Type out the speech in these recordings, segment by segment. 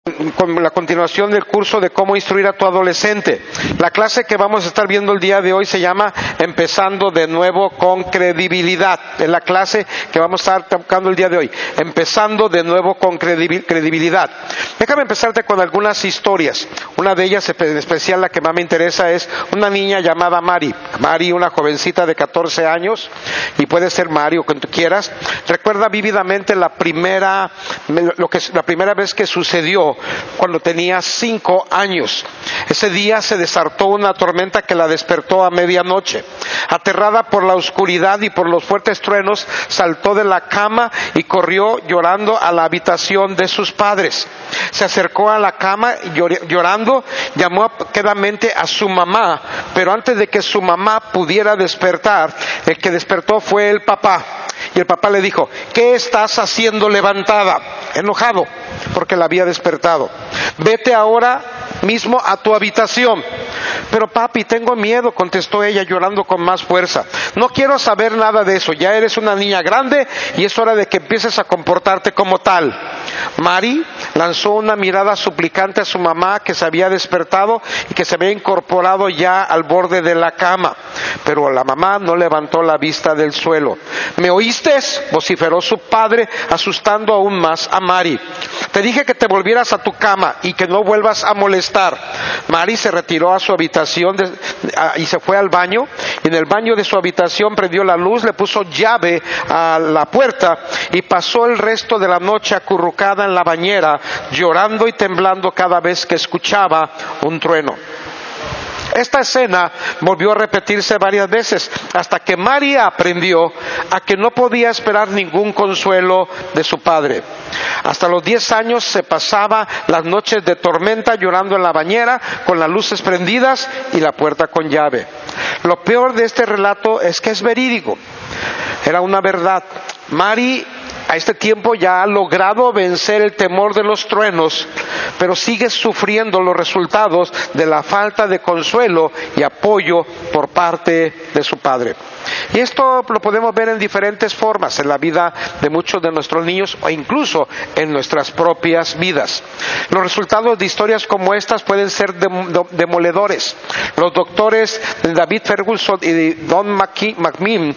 con la continuación del curso de cómo instruir a tu adolescente. La clase que vamos a estar viendo el día de hoy se llama Empezando de nuevo con credibilidad. Es la clase que vamos a estar tocando el día de hoy. Empezando de nuevo con credibilidad. Déjame empezarte con algunas historias. Una de ellas, en especial la que más me interesa, es una niña llamada Mari. Mari, una jovencita de 14 años, y puede ser Mari o quien tú quieras. Recuerda vívidamente la primera vez que sucedió cuando tenía 5 años. Ese día se desató una tormenta que la despertó a medianoche. Aterrada por la oscuridad y por los fuertes truenos, saltó de la cama y corrió llorando a la habitación de sus padres. Se acercó a la cama y llorando llamó quedamente a su mamá, pero antes de que su mamá pudiera despertar, el que despertó fue el papá. Y el papá le dijo: ¿qué estás haciendo levantada? Enojado porque la había despertado. Vete ahora mismo a tu habitación. Pero papi, tengo miedo, contestó ella llorando con más fuerza. No quiero saber nada de eso, ya eres una niña grande y es hora de que empieces a comportarte como tal. Mari lanzó una mirada suplicante a su mamá, que se había despertado y que se había incorporado ya al borde de la cama. Pero la mamá no levantó la vista del suelo. ¿Me oíste?, vociferó su padre, asustando aún más a Mari. Te dije que te volvieras a tu cama y que no vuelvas a molestar. Mari se retiró a su habitación y se fue al baño. Y en el baño de su habitación prendió la luz, le puso llave a la puerta y pasó el resto de la noche acurrucada en la bañera, llorando y temblando cada vez que escuchaba un trueno. Esta escena volvió a repetirse varias veces hasta que María aprendió a que no podía esperar ningún consuelo de su padre. Hasta los 10 años se pasaba las noches de tormenta llorando en la bañera con las luces prendidas y la puerta con llave. Lo peor de este relato es que es verídico. Era una verdad. Mari a este tiempo ya ha logrado vencer el temor de los truenos, pero sigue sufriendo los resultados de la falta de consuelo y apoyo por parte de su padre. Y esto lo podemos ver en diferentes formas en la vida de muchos de nuestros niños o incluso en nuestras propias vidas. Los resultados de historias como estas pueden ser demoledores. Los doctores David Ferguson y Don McMinn,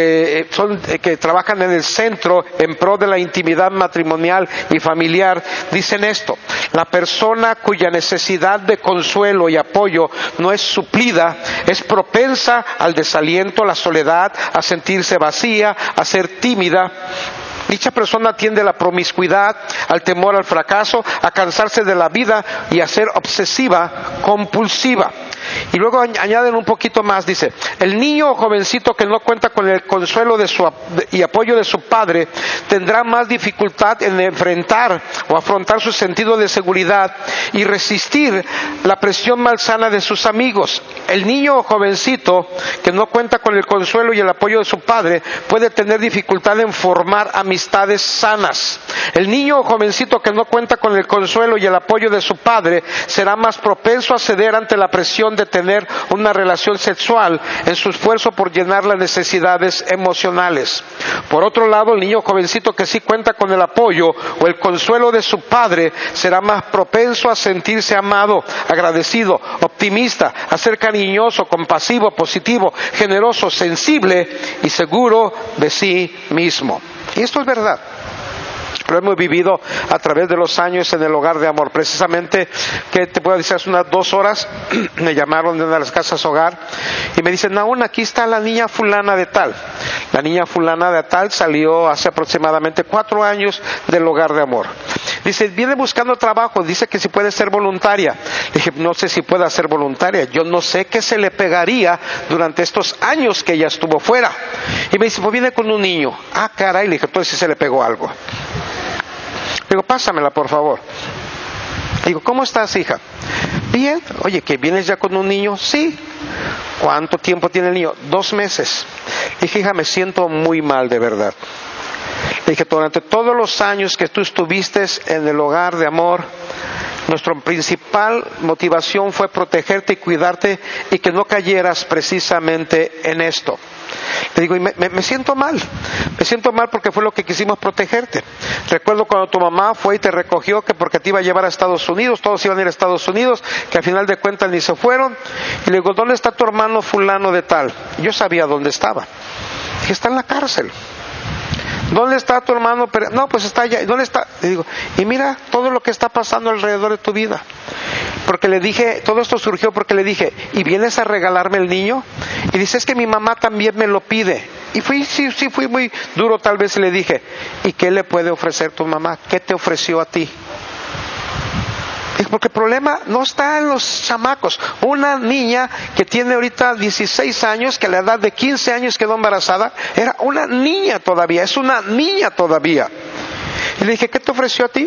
que trabajan en el Centro en Pro de la Intimidad Matrimonial y Familiar, dicen esto: la persona cuya necesidad de consuelo y apoyo no es suplida es propensa al desaliento, a la soledad, a sentirse vacía, a ser tímida. Dicha persona tiende a la promiscuidad, al temor al fracaso, a cansarse de la vida y a ser obsesiva, compulsiva. Y luego añaden un poquito más, dice: el niño o jovencito que no cuenta con el consuelo y apoyo de su padre tendrá más dificultad en enfrentar o afrontar su sentido de seguridad y resistir la presión malsana de sus amigos. El niño o jovencito que no cuenta con el consuelo y el apoyo de su padre puede tener dificultad en formar amistades sanas. El niño o jovencito que no cuenta con el consuelo y el apoyo de su padre será más propenso a ceder ante la presión de tener una relación sexual en su esfuerzo por llenar las necesidades emocionales. Por otro lado, el niño o jovencito que sí cuenta con el apoyo o el consuelo de su padre será más propenso a sentirse amado, agradecido, optimista, a ser cariñoso, compasivo, positivo, generoso, sensible y seguro de sí mismo. Y esto es verdad. Lo hemos vivido a través de los años en el hogar de amor. Precisamente, que te puedo decir, hace unas 2 horas me llamaron de una de las casas hogar y me dicen: aún aquí está la niña fulana de tal. La niña fulana de tal salió hace aproximadamente 4 años del hogar de amor. Dice: viene buscando trabajo, dice que si puede ser voluntaria. Le dije: no sé si pueda ser voluntaria, yo no sé qué se le pegaría durante estos años que ella estuvo fuera. Y me dice: pues viene con un niño. Ah, caray, le dije: entonces sí se le pegó algo. Digo: pásamela, por favor. Digo: ¿cómo estás, hija? Bien. Oye, ¿que vienes ya con un niño? Sí. ¿Cuánto tiempo tiene el niño? 2 meses. Dije: hija, me siento muy mal, de verdad. Le dije: durante todos los años que tú estuviste en el hogar de amor, nuestra principal motivación fue protegerte y cuidarte y que no cayeras precisamente en esto. Le digo, y me siento mal porque fue lo que quisimos protegerte. Recuerdo cuando tu mamá fue y te recogió, que porque te iba a llevar a Estados Unidos, todos iban a ir a Estados Unidos, que al final de cuentas ni se fueron. Y le digo, ¿dónde está tu hermano fulano de tal? Yo sabía dónde estaba. Dije, está en la cárcel. ¿Dónde está tu hermano? No, pues está allá. ¿Dónde está? Le digo, y mira todo lo que está pasando alrededor de tu vida. Porque le dije, todo esto surgió porque le dije, ¿y vienes a regalarme el niño? Y dice, es que mi mamá también me lo pide. Y fui muy duro tal vez, y le dije, ¿y qué le puede ofrecer tu mamá? ¿Qué te ofreció a ti? Porque el problema no está en los chamacos. Una niña que tiene ahorita 16 años, que a la edad de 15 años quedó embarazada, era una niña todavía, es una niña todavía. Y le dije, ¿qué te ofreció a ti?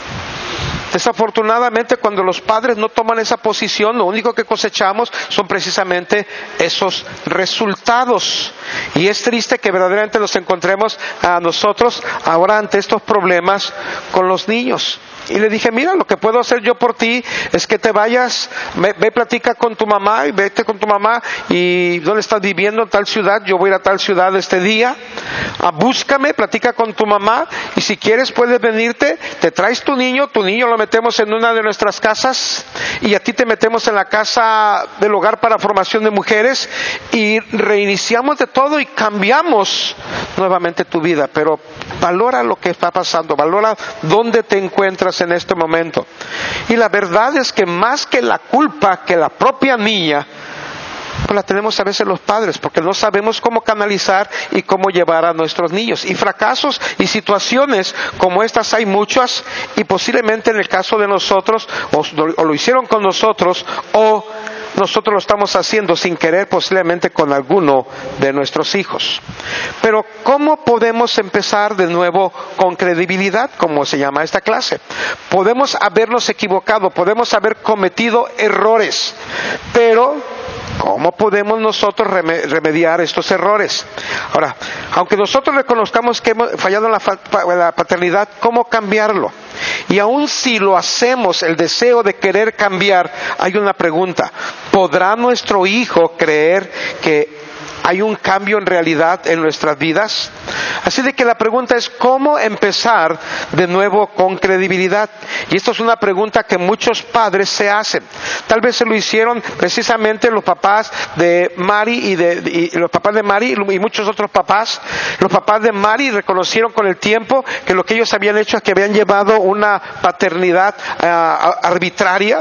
Desafortunadamente, cuando los padres no toman esa posición, lo único que cosechamos son precisamente esos resultados. Y es triste que verdaderamente nos encontremos a nosotros ahora ante estos problemas con los niños. Y le dije, mira, lo que puedo hacer yo por ti es que te vayas, ve platica con tu mamá, y vete con tu mamá, y ¿dónde estás viviendo? En tal ciudad, yo voy a ir a tal ciudad este día, búscame, platica con tu mamá, y si quieres puedes venirte, te traes tu niño lo metemos en una de nuestras casas, y a ti te metemos en la casa del hogar para formación de mujeres, y reiniciamos de todo y cambiamos nuevamente tu vida. Pero valora lo que está pasando, valora dónde te encuentras en este momento. Y la verdad es que más que la culpa que la propia niña, pues la tenemos a veces los padres, porque no sabemos cómo canalizar y cómo llevar a nuestros niños. Y fracasos y situaciones como estas hay muchas, y posiblemente en el caso de nosotros, o lo hicieron con nosotros, o nosotros lo estamos haciendo sin querer, posiblemente con alguno de nuestros hijos. Pero ¿cómo podemos empezar de nuevo con credibilidad, como se llama esta clase? Podemos habernos equivocado, podemos haber cometido errores, pero ¿cómo podemos nosotros remediar estos errores? Ahora, aunque nosotros reconozcamos que hemos fallado en la paternidad, ¿cómo cambiarlo? Y aun si lo hacemos, el deseo de querer cambiar, hay una pregunta: ¿podrá nuestro hijo creer que hay un cambio en realidad en nuestras vidas? Así de que la pregunta es, ¿cómo empezar de nuevo con credibilidad? Y esto es una pregunta que muchos padres se hacen. Tal vez se lo hicieron precisamente los papás de Mari y los papás de Mari y muchos otros papás. Los papás de Mari reconocieron con el tiempo que lo que ellos habían hecho es que habían llevado una paternidad arbitraria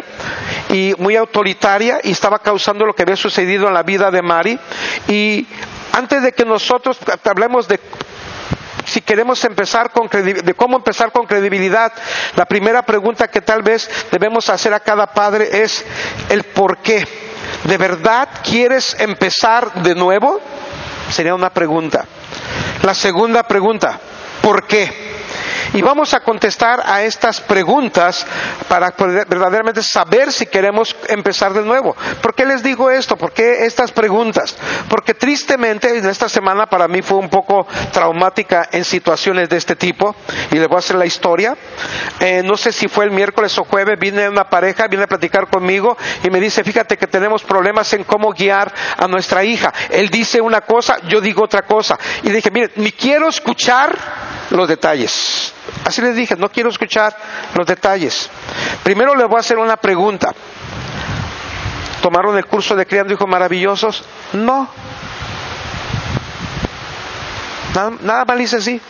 y muy autoritaria, y estaba causando lo que había sucedido en la vida de Mari. Y antes de que nosotros hablemos de si queremos empezar de cómo empezar con credibilidad, la primera pregunta que tal vez debemos hacer a cada padre es el por qué. ¿De verdad quieres empezar de nuevo? Sería una pregunta. La segunda pregunta, ¿por qué? Y vamos a contestar a estas preguntas para poder verdaderamente saber si queremos empezar de nuevo. ¿Por qué les digo esto? ¿Por qué estas preguntas? Porque tristemente en esta semana para mí fue un poco traumática en situaciones de este tipo, y les voy a hacer la historia. No sé si fue el miércoles o jueves, viene una pareja, viene a platicar conmigo y me dice, fíjate que tenemos problemas en cómo guiar a nuestra hija. Él dice una cosa, yo digo otra cosa. Y le dije, mire, ni quiero escuchar los detalles. Así les dije, no quiero escuchar los detalles. Primero les voy a hacer una pregunta. ¿Tomaron el curso de Criando Hijos Maravillosos? No. Nada más dice así.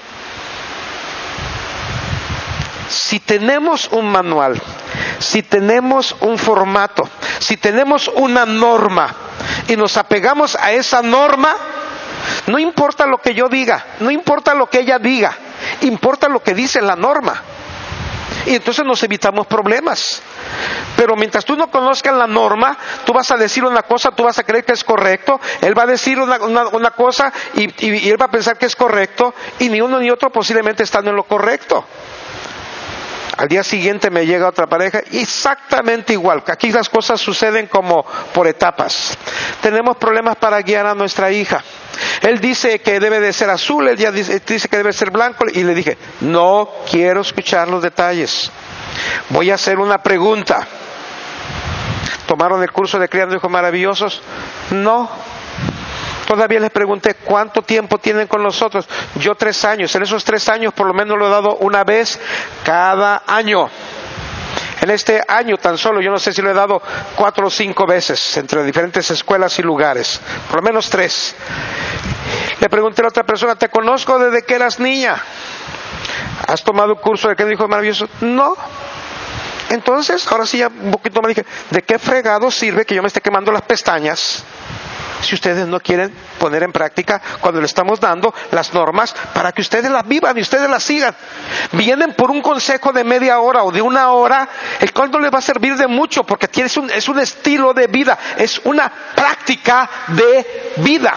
Si tenemos un manual, si tenemos un formato, si tenemos una norma y nos apegamos a esa norma, no importa lo que yo diga, no importa lo que ella diga, importa lo que dice la norma. Y entonces nos evitamos problemas. Pero mientras tú no conozcas la norma, tú vas a decir una cosa, tú vas a creer que es correcto, él va a decir una cosa y él va a pensar que es correcto, y ni uno ni otro posiblemente están en lo correcto. Al día siguiente me llega otra pareja, exactamente igual. Aquí las cosas suceden como por etapas. Tenemos problemas para guiar a nuestra hija. Él dice que debe de ser azul, ella dice que debe ser blanco, y le dije, no quiero escuchar los detalles. Voy a hacer una pregunta. ¿Tomaron el curso de Criando Hijos Maravillosos? No. Todavía les pregunté, ¿cuánto tiempo tienen con nosotros? Yo 3 años. En esos 3 años por lo menos lo he dado una vez cada año. En este año tan solo, yo no sé si lo he dado 4 o 5 veces entre diferentes escuelas y lugares. Por lo menos 3. Le pregunté a la otra persona, ¿te conozco desde que eras niña? ¿Has tomado un curso de qué dijo maravilloso? No. Entonces, ahora sí ya un poquito más dije, ¿de qué fregado sirve que yo me esté quemando las pestañas si ustedes no quieren poner en práctica cuando le estamos dando las normas para que ustedes las vivan y ustedes las sigan? Vienen por un consejo de media hora o de 1 hora, el cual no les va a servir de mucho porque es un estilo de vida, es una práctica de vida.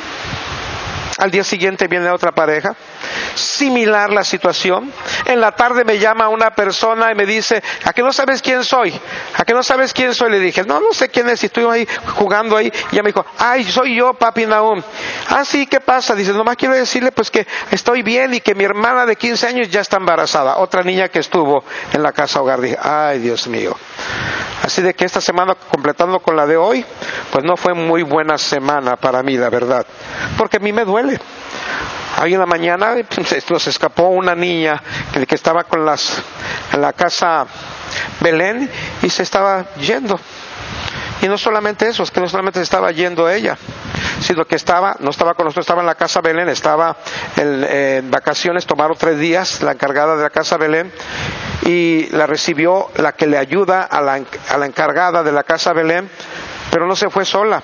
Al día siguiente viene otra pareja, similar la situación. En la tarde me llama una persona y me dice, ¿a qué no sabes quién soy? ¿A qué no sabes quién soy? Le dije, no sé quién es, y estoy ahí jugando ahí. Y ella me dijo, ay, soy yo, papi Nahum. Ah, sí, ¿qué pasa? Dice, nomás quiero decirle pues que estoy bien y que mi hermana de 15 años ya está embarazada. Otra niña que estuvo en la casa hogar. Dije, ay, Dios mío. Así de que esta semana, completando con la de hoy, pues no fue muy buena semana para mí, la verdad. Porque a mí me duele. Ahí en la mañana nos escapó una niña que estaba en la casa Belén y se estaba yendo. Y no solamente eso, es que no solamente se estaba yendo ella, sino que no estaba con nosotros, estaba en la casa Belén, estaba en vacaciones, tomaron 3 días, la encargada de la casa Belén, y la recibió la que le ayuda a la encargada de la casa Belén, pero no se fue sola,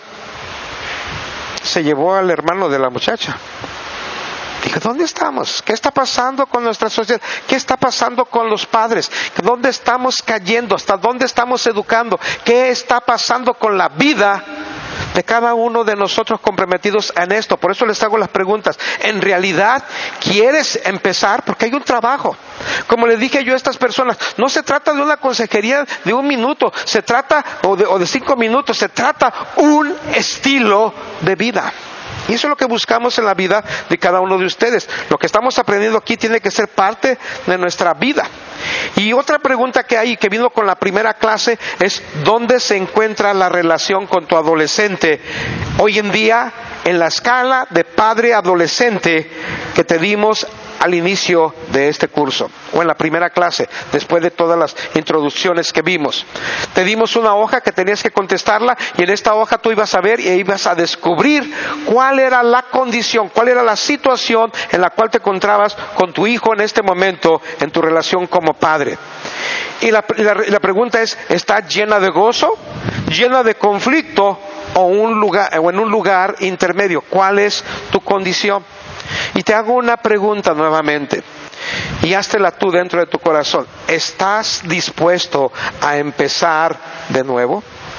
se llevó al hermano de la muchacha. Dije, ¿dónde estamos? ¿Qué está pasando con nuestra sociedad? ¿Qué está pasando con los padres? ¿Dónde estamos cayendo? ¿Hasta dónde estamos educando? ¿Qué está pasando con la vida de cada uno de nosotros comprometidos en esto? Por eso les hago las preguntas. ¿En realidad quieres empezar? Porque hay un trabajo. Como les dije yo a estas personas, no se trata de una consejería de 1 minuto, se trata, o de 5 minutos, se trata un estilo de vida. Y eso es lo que buscamos en la vida de cada uno de ustedes. Lo que estamos aprendiendo aquí tiene que ser parte de nuestra vida. Y otra pregunta que hay, que vino con la primera clase, es ¿dónde se encuentra la relación con tu adolescente hoy en día en la escala de padre-adolescente que te dimos al inicio de este curso, o en la primera clase, después de todas las introducciones que vimos? Te dimos una hoja que tenías que contestarla, y en esta hoja tú ibas a ver y ibas a descubrir cuál era la condición, cuál era la situación en la cual te encontrabas con tu hijo en este momento en tu relación como padre. Y la pregunta es, ¿está llena de gozo, llena de conflicto, o en un lugar intermedio? ¿Cuál es tu condición? Y te hago una pregunta nuevamente, y háztela tú dentro de tu corazón. ¿Estás dispuesto a empezar de nuevo?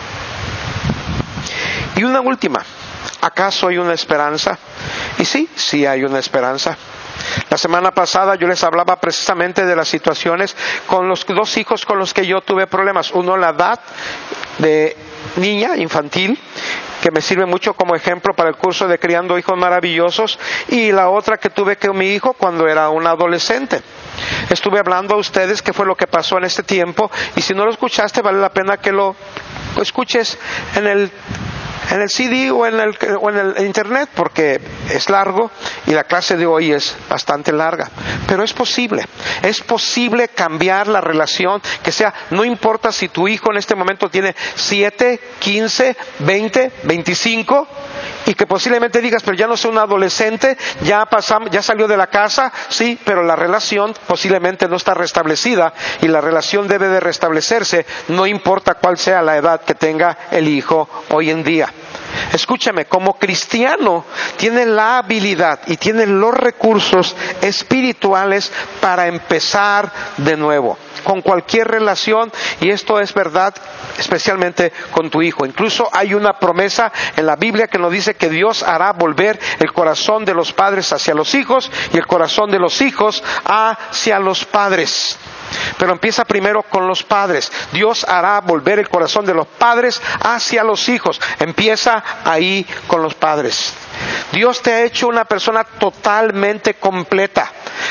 Y una última, ¿acaso hay una esperanza? Y sí hay una esperanza. La semana pasada yo les hablaba precisamente de las situaciones con los 2 hijos con los que yo tuve problemas. Uno, la edad de niña, infantil, que me sirve mucho como ejemplo para el curso de Criando Hijos Maravillosos, y la otra que tuve con mi hijo cuando era un adolescente. Estuve hablando a ustedes qué fue lo que pasó en este tiempo, y si no lo escuchaste vale la pena que lo escuches en el CD o en el internet, porque es largo y la clase de hoy es bastante larga. Pero es posible cambiar la relación, que sea, no importa si tu hijo en este momento tiene 7, 15, 20, 25, y que posiblemente digas, pero ya no soy un adolescente, ya salió de la casa, sí, pero la relación posiblemente no está restablecida, y la relación debe de restablecerse, no importa cuál sea la edad que tenga el hijo hoy en día. Escúchame, como cristiano tiene la habilidad y tiene los recursos espirituales para empezar de nuevo con cualquier relación, y esto es verdad especialmente con tu hijo. Incluso hay una promesa en la Biblia que nos dice que Dios hará volver el corazón de los padres hacia los hijos y el corazón de los hijos hacia los padres. Pero empieza primero con los padres. Dios hará volver el corazón de los padres hacia los hijos. Empieza ahí con los padres. Dios te ha hecho una persona totalmente completa.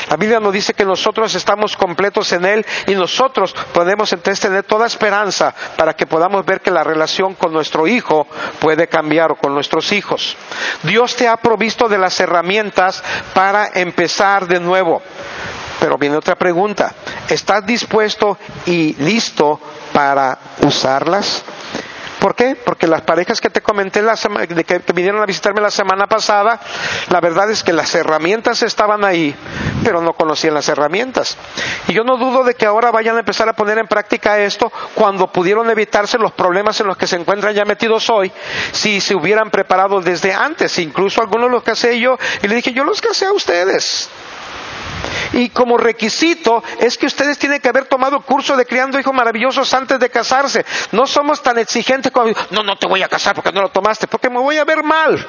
La Biblia nos dice que nosotros estamos completos en Él y nosotros podemos entonces tener toda esperanza para que podamos ver que la relación con nuestro hijo puede cambiar, o con nuestros hijos. Dios te ha provisto de las herramientas para empezar de nuevo. Pero viene otra pregunta: ¿estás dispuesto y listo para usarlas? ¿Por qué? Porque las parejas que te comenté que vinieron a visitarme la semana pasada, la verdad es que las herramientas estaban ahí, pero no conocían las herramientas. Y yo no dudo de que ahora vayan a empezar a poner en práctica esto cuando pudieron evitarse los problemas en los que se encuentran ya metidos hoy, si se hubieran preparado desde antes. Incluso algunos los casé yo, y le dije: yo los casé a ustedes. Y como requisito es que ustedes tienen que haber tomado curso de criando hijos maravillosos antes de casarse. No somos tan exigentes como: no te voy a casar porque no lo tomaste, porque me voy a ver mal.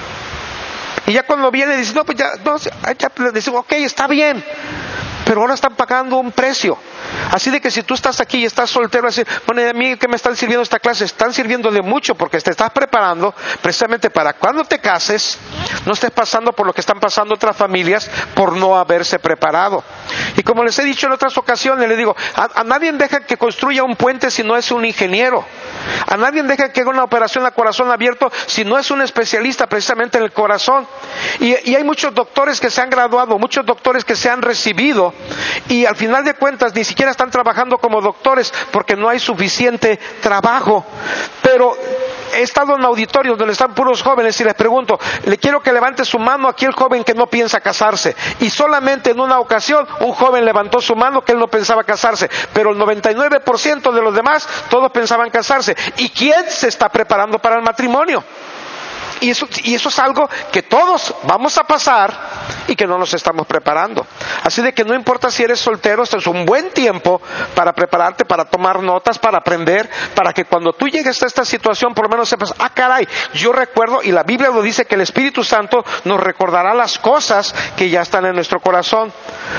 Y ya cuando viene dice: no, pues ya decimos: ok, está bien. Pero ahora están pagando un precio. Así de que si tú estás aquí y estás soltero, así, bueno, a mí que me están sirviendo esta clase, están sirviendo de mucho, porque te estás preparando precisamente para cuando te cases, no estés pasando por lo que están pasando otras familias por no haberse preparado. Y como les he dicho en otras ocasiones, les digo, a nadie deja que construya un puente si no es un ingeniero. A nadie deja que haga una operación a corazón abierto si no es un especialista precisamente en el corazón. Y hay muchos doctores que se han graduado, muchos doctores que se han recibido, y al final de cuentas ni siquiera están trabajando como doctores porque no hay suficiente trabajo. Pero he estado en auditorios donde están puros jóvenes y les pregunto: le quiero que levante su mano aquí el joven que no piensa casarse. Y solamente en una ocasión un joven levantó su mano que él no pensaba casarse, pero el 99% de los demás todos pensaban casarse. ¿Y quién se está preparando para el matrimonio? Y eso es algo que todos vamos a pasar y que no nos estamos preparando. Así de que no importa si eres soltero, esto es un buen tiempo para prepararte, para tomar notas, para aprender, para que cuando tú llegues a esta situación por lo menos sepas: ah, caray, yo recuerdo, y la Biblia lo dice, que el Espíritu Santo nos recordará las cosas que ya están en nuestro corazón.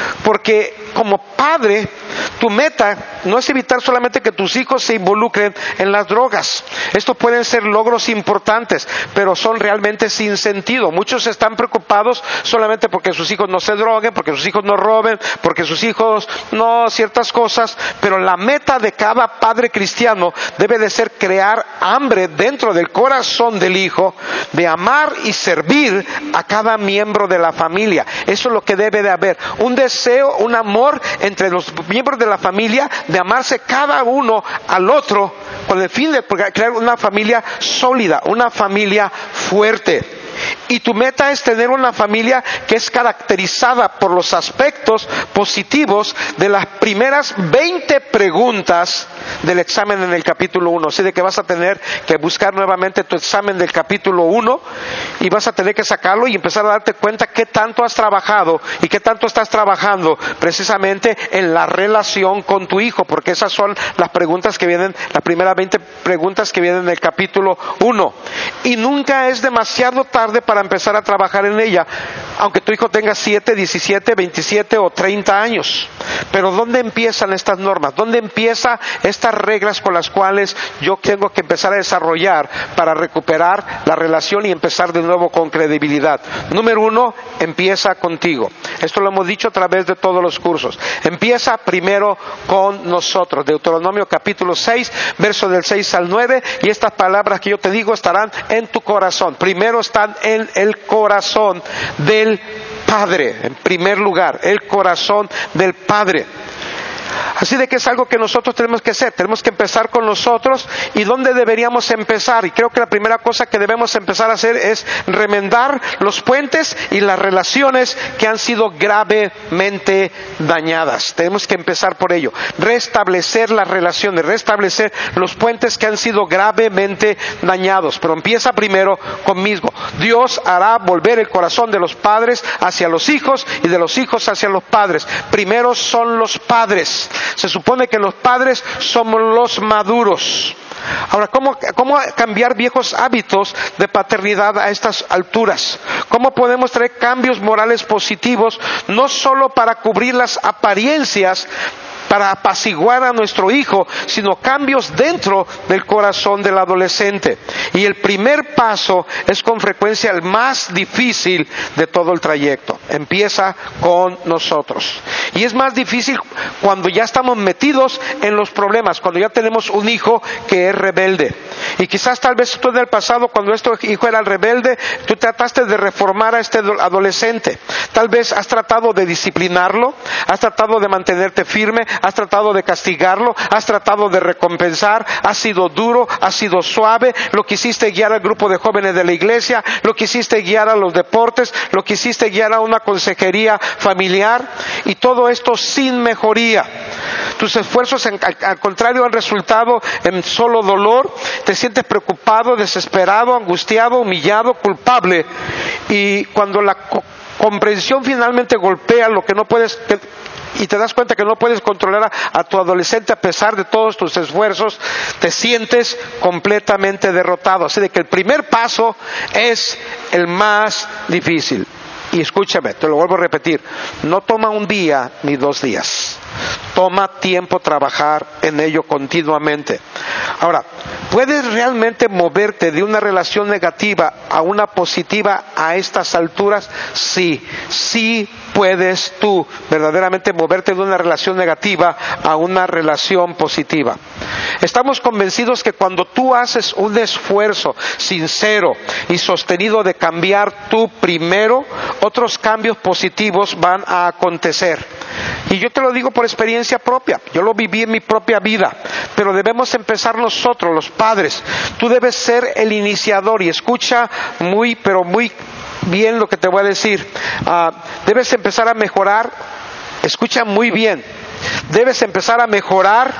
Porque como padre, tu meta no es evitar solamente que tus hijos se involucren en las drogas. Estos pueden ser logros importantes, pero son realmente sin sentido. Muchos están preocupados solamente porque sus hijos no se droguen, porque sus hijos no roben, porque sus hijos no ciertas cosas, pero la meta de cada padre cristiano debe de ser crear hambre dentro del corazón del hijo, de amar y servir a cada miembro de la familia. Eso es lo que debe de haber, un deseo, un amor entre los miembros de la familia, de amarse cada uno al otro, con el fin de crear una familia sólida, una familia fuerte. Y tu meta es tener una familia que es caracterizada por los aspectos positivos de las primeras 20 preguntas del examen en el capítulo 1. Así de que vas a tener que buscar nuevamente tu examen del capítulo 1 y vas a tener que sacarlo y empezar a darte cuenta qué tanto has trabajado y qué tanto estás trabajando precisamente en la relación con tu hijo, porque esas son las preguntas que vienen, las primeras 20 preguntas que vienen en el capítulo 1. Y nunca es demasiado tarde para empezar a trabajar en ella, aunque tu hijo tenga 7, 17, 27 o 30 años. Pero ¿dónde empiezan estas normas? ¿Dónde empiezan estas reglas con las cuales yo tengo que empezar a desarrollar para recuperar la relación y empezar de nuevo con credibilidad? Número 1, empieza contigo. Esto lo hemos dicho a través de todos los cursos. Empieza primero con nosotros. Deuteronomio capítulo 6, verso del 6 al 9, y estas palabras que yo te digo estarán en tu corazón. Primero están en el corazón del Padre, en primer lugar, el corazón del Padre. Así de que es algo que nosotros tenemos que hacer, tenemos que empezar con nosotros. ¿Y dónde deberíamos empezar? Y creo que la primera cosa que debemos empezar a hacer es remendar los puentes y las relaciones que han sido gravemente dañadas. Tenemos que empezar por ello, restablecer las relaciones, restablecer los puentes que han sido gravemente dañados. Pero empieza primero conmigo. Dios hará volver el corazón de los padres hacia los hijos y de los hijos hacia los padres. Primero son los padres. Se supone que los padres somos los maduros. Ahora, ¿cómo cambiar viejos hábitos de paternidad a estas alturas? ¿Cómo podemos traer cambios morales positivos, no solo para cubrir las apariencias para apaciguar a nuestro hijo, sino cambios dentro del corazón del adolescente. Y el primer paso es con frecuencia el más difícil de todo el trayecto. Empieza con nosotros. Y es más difícil cuando ya estamos metidos en los problemas, cuando ya tenemos un hijo que es rebelde. Y quizás tal vez tú en el pasado, cuando este hijo era rebelde, tú trataste de reformar a este adolescente. Tal vez has tratado de disciplinarlo, has tratado de mantenerte firme, has tratado de castigarlo, has tratado de recompensar, has sido duro, has sido suave, lo quisiste guiar al grupo de jóvenes de la iglesia, lo quisiste guiar a los deportes, lo quisiste guiar a una consejería familiar, y todo esto sin mejoría. Tus esfuerzos al contrario han resultado en solo dolor. Te sientes preocupado, desesperado, angustiado, humillado, culpable, y cuando la comprensión finalmente golpea lo que no puedes, y te das cuenta que no puedes controlar a tu adolescente a pesar de todos tus esfuerzos, te sientes completamente derrotado. Así de que el primer paso es el más difícil. Y escúchame, te lo vuelvo a repetir, no toma un día ni 2 días. Toma tiempo trabajar en ello continuamente. Ahora, ¿puedes realmente moverte de una relación negativa a una positiva a estas alturas? Sí, sí puedes tú verdaderamente moverte de una relación negativa a una relación positiva. Estamos convencidos que cuando tú haces un esfuerzo sincero y sostenido de cambiar tú primero, otros cambios positivos van a acontecer. Y yo te lo digo por experiencia propia, yo lo viví en mi propia vida, pero debemos empezar nosotros, los padres. Tú debes ser el iniciador, y escucha muy, pero muy bien lo que te voy a decir. Debes empezar a mejorar, escucha muy bien, debes empezar a mejorar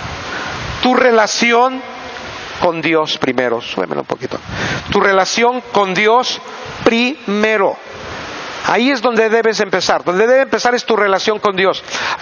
tu relación con Dios primero. Súbemelo un poquito. Tu relación con Dios primero. Ahí es donde debes empezar. Donde debe empezar es tu relación con Dios.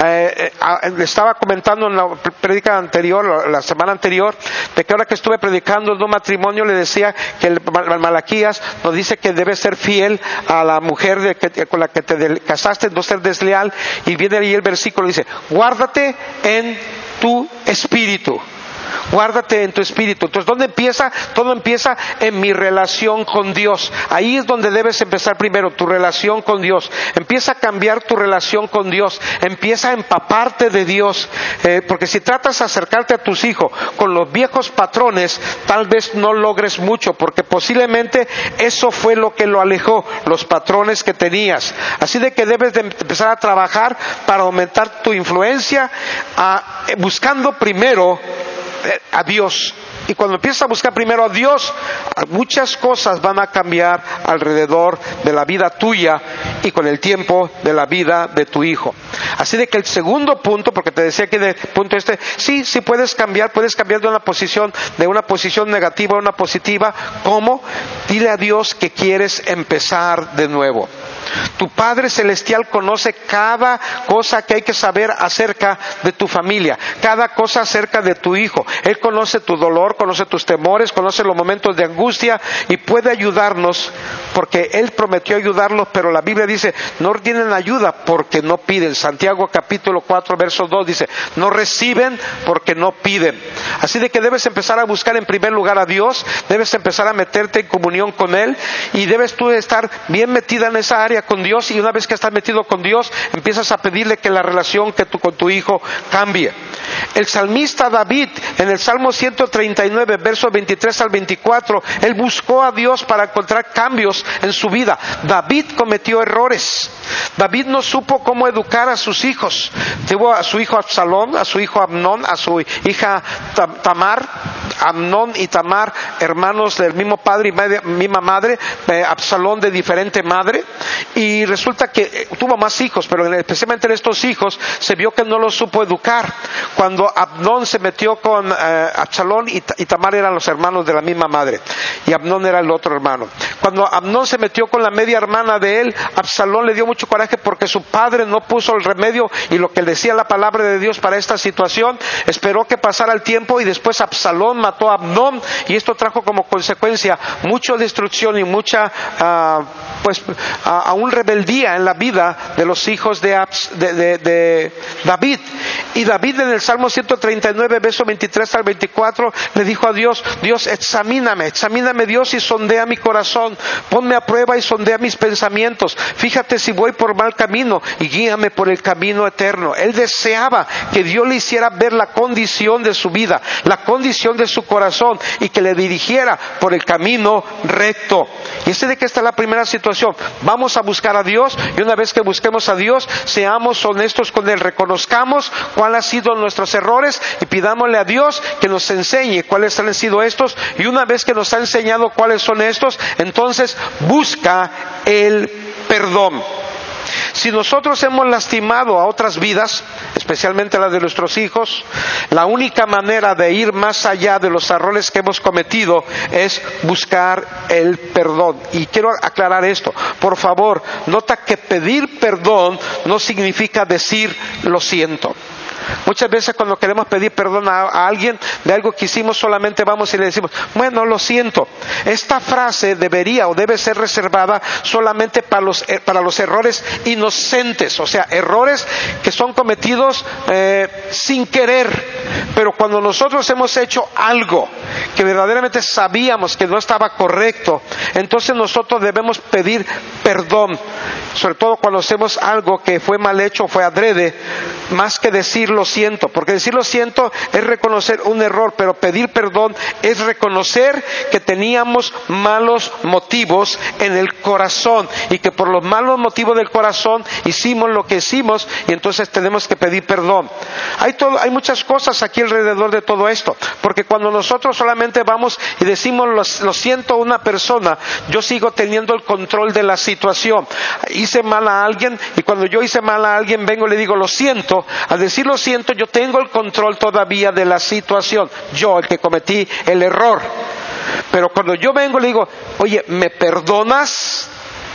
Estaba comentando en la prédica anterior, la semana anterior, de que ahora que estuve predicando en un matrimonio, le decía que el Malaquías nos dice que debes ser fiel a la mujer con la que te casaste, no ser desleal. Y viene ahí el versículo, dice, guárdate en tu espíritu. Guárdate en tu espíritu. Entonces, ¿dónde empieza? Todo empieza en mi relación con Dios. Ahí es donde debes empezar primero, tu relación con Dios. Empieza a cambiar tu relación con Dios. Empieza a empaparte de Dios. Porque si tratas de acercarte a tus hijos con los viejos patrones, tal vez no logres mucho, porque posiblemente eso fue lo que lo alejó, los patrones que tenías. Así de que debes de empezar a trabajar para aumentar tu influencia, buscando primero a Dios. Y cuando empiezas a buscar primero a Dios, muchas cosas van a cambiar alrededor de la vida tuya y con el tiempo de la vida de tu hijo. Así de que el segundo punto, porque te decía que el punto sí puedes cambiar de una posición negativa a una positiva. ¿Cómo? Dile a Dios que quieres empezar de nuevo. Tu Padre Celestial conoce cada cosa que hay que saber acerca de tu familia, cada cosa acerca de tu hijo. Él conoce tu dolor, conoce tus temores, conoce los momentos de angustia y puede ayudarnos, porque Él prometió ayudarlos, pero la Biblia dice, no tienen ayuda porque no piden. Santiago capítulo 4 verso 2 dice, no reciben porque no piden. Así de que debes empezar a buscar en primer lugar a Dios, debes empezar a meterte en comunión con Él, y debes tú estar bien metida en esa área con Dios. Y una vez que estás metido con Dios, empiezas a pedirle que la relación con tu hijo cambie. El salmista David, en el Salmo 139 versos 23 al 24, él buscó a Dios para encontrar cambios en su vida. David cometió errores. David no supo cómo educar a sus hijos. Tuvo a su hijo Absalón, a su hijo Amnón, a su hija Tamar. Amnón y Tamar, hermanos del mismo padre y misma madre. Absalón de diferente madre. Y resulta que tuvo más hijos, pero especialmente en estos hijos se vio que no los supo educar. Cuando Amnón se metió con Absalón, y Tamar eran los hermanos de la misma madre, y Amnón era el otro hermano. Cuando Amnón se metió con la media hermana de él, Absalón le dio mucho coraje porque su padre no puso el remedio y lo que decía la palabra de Dios para esta situación. Esperó que pasara el tiempo y después Absalón mató a Amnón, y esto trajo como consecuencia mucha destrucción y mucha aún rebeldía en la vida de los hijos de David. Y David en el Salmo 139, verso 23 al 24, le dijo a Dios: Dios, examíname Dios, y sondea mi corazón, ponme a prueba y sondea mis pensamientos, fíjate si voy por mal camino y guíame por el camino eterno. Él deseaba que Dios le hiciera ver la condición de su vida, la condición de su corazón, y que le dirigiera por el camino recto. Y de que esta es la primera situación. Vamos a buscar a Dios, y una vez que busquemos a Dios, seamos honestos con Él, reconozcamos cuáles han sido nuestros errores y pidámosle a Dios que nos enseñe cuáles han sido estos, y una vez que nos ha enseñado cuáles son estos, entonces busca el perdón. Si nosotros hemos lastimado a otras vidas, especialmente las de nuestros hijos, la única manera de ir más allá de los errores que hemos cometido es buscar el perdón. Y quiero aclarar esto, por favor, nota que pedir perdón no significa decir lo siento. Muchas veces cuando queremos pedir perdón a alguien de algo que hicimos, solamente vamos y le decimos: bueno, lo siento. Esta frase debería o debe ser reservada solamente para los errores inocentes, o sea, errores que son cometidos sin querer. Pero cuando nosotros hemos hecho algo que verdaderamente sabíamos que no estaba correcto, entonces nosotros debemos pedir perdón, sobre todo cuando hacemos algo que fue mal hecho, fue adrede, más que decir lo siento, porque decir lo siento es reconocer un error, pero pedir perdón es reconocer que teníamos malos motivos en el corazón, y que por los malos motivos del corazón hicimos lo que hicimos, y entonces tenemos que pedir perdón. Hay muchas cosas aquí alrededor de todo esto, porque cuando nosotros solamente vamos y decimos lo siento a una persona, yo sigo teniendo el control de la situación. Hice mal a alguien, y cuando yo hice mal a alguien, vengo y le digo lo siento. Al decir lo siento, yo tengo el control todavía de la situación, yo el que cometí el error. Pero cuando yo vengo y le digo: oye, ¿me perdonas?,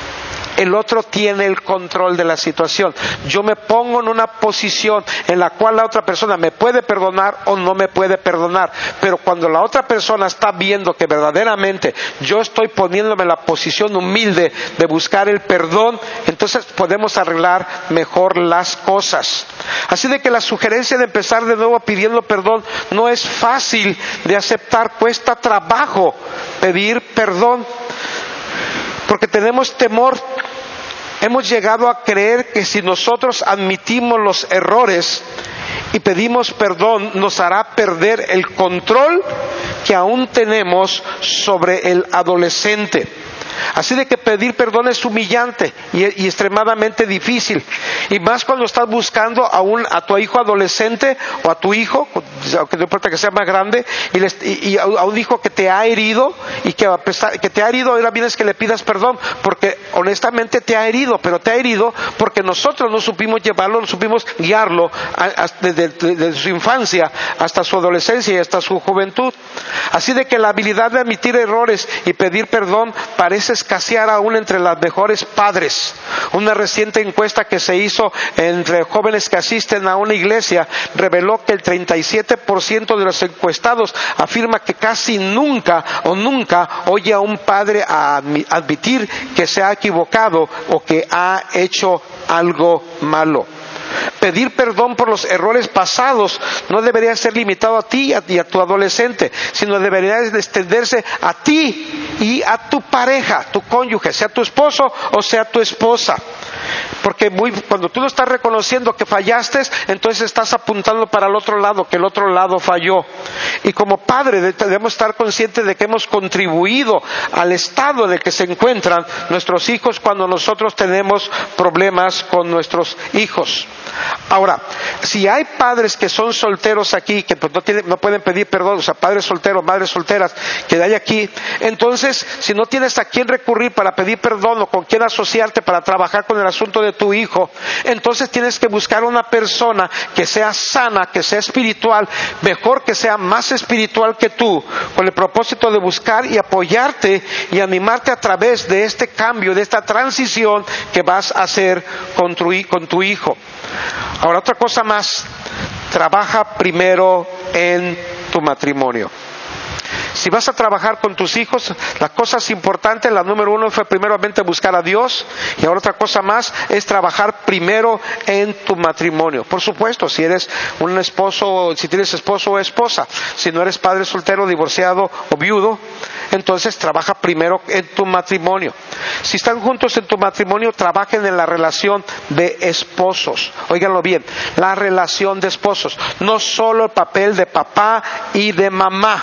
el otro tiene el control de la situación. Yo me pongo en una posición en la cual la otra persona me puede perdonar o no me puede perdonar. Pero cuando la otra persona está viendo que verdaderamente yo estoy poniéndome en la posición humilde de buscar el perdón, entonces podemos arreglar mejor las cosas. Así de que la sugerencia de empezar de nuevo pidiendo perdón no es fácil de aceptar, cuesta trabajo pedir perdón, porque tenemos temor. Hemos llegado a creer que si nosotros admitimos los errores y pedimos perdón, nos hará perder el control que aún tenemos sobre el adolescente. Así de que pedir perdón es humillante y extremadamente difícil, y más cuando estás buscando a tu hijo adolescente o a tu hijo, aunque no importa que sea más grande, y a un hijo que te ha herido, y que a pesar que te ha herido, ahora vienes que le pidas perdón, porque honestamente te ha herido, pero te ha herido porque nosotros no supimos llevarlo, no supimos guiarlo desde su infancia hasta su adolescencia y hasta su juventud. Así de que la habilidad de admitir errores y pedir perdón parece escasear aún entre los mejores padres. Una reciente encuesta que se hizo entre jóvenes que asisten a una iglesia reveló que el 37% de los encuestados afirma que casi nunca oye a un padre admitir que se ha equivocado o que ha hecho algo malo. Pedir perdón por los errores pasados no debería ser limitado a ti y a tu adolescente, sino debería extenderse a ti y a tu pareja, tu cónyuge, sea tu esposo o sea tu esposa. Porque cuando tú lo estás reconociendo que fallaste, entonces estás apuntando para el otro lado, que el otro lado falló. Y como padre debemos estar conscientes de que hemos contribuido al estado en el que se encuentran nuestros hijos cuando nosotros tenemos problemas con nuestros hijos. Ahora, si hay padres que son solteros aquí, que pues no pueden pedir perdón, o sea, padres solteros, madres solteras que hay aquí, entonces si no tienes a quién recurrir para pedir perdón o con quién asociarte para trabajar con el asunto de tu hijo, entonces tienes que buscar una persona que sea sana, que sea espiritual, mejor que sea más espiritual que tú, con el propósito de buscar y apoyarte y animarte a través de este cambio, de esta transición que vas a hacer con tu hijo. Ahora, otra cosa más, trabaja primero en tu matrimonio. Si vas a trabajar con tus hijos, las cosas importantes, la número uno fue primeramente buscar a Dios, y ahora otra cosa más es trabajar primero en tu matrimonio. Por supuesto, si eres un esposo, si tienes esposo o esposa, si no eres padre soltero, divorciado o viudo, entonces trabaja primero en tu matrimonio. Si están juntos en tu matrimonio, trabajen en la relación de esposos. Óiganlo bien, la relación de esposos, no solo el papel de papá y de mamá,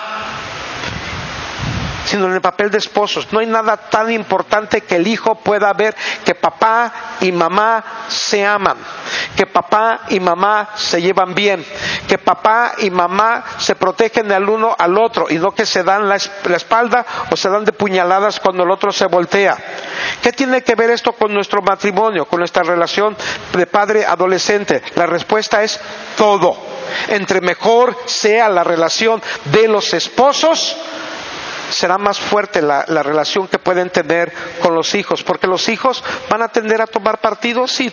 sino en el papel de esposos. No hay nada tan importante que el hijo pueda ver que papá y mamá se aman, que papá y mamá se llevan bien, que papá y mamá se protegen del uno al otro, y no que se dan la espalda o se dan de puñaladas cuando el otro se voltea. ¿Qué tiene que ver esto con nuestro matrimonio, con nuestra relación de padre adolescente? La respuesta es todo. Entre mejor sea la relación de los esposos, será más fuerte la relación que pueden tener con los hijos, porque los hijos van a tender a tomar partido si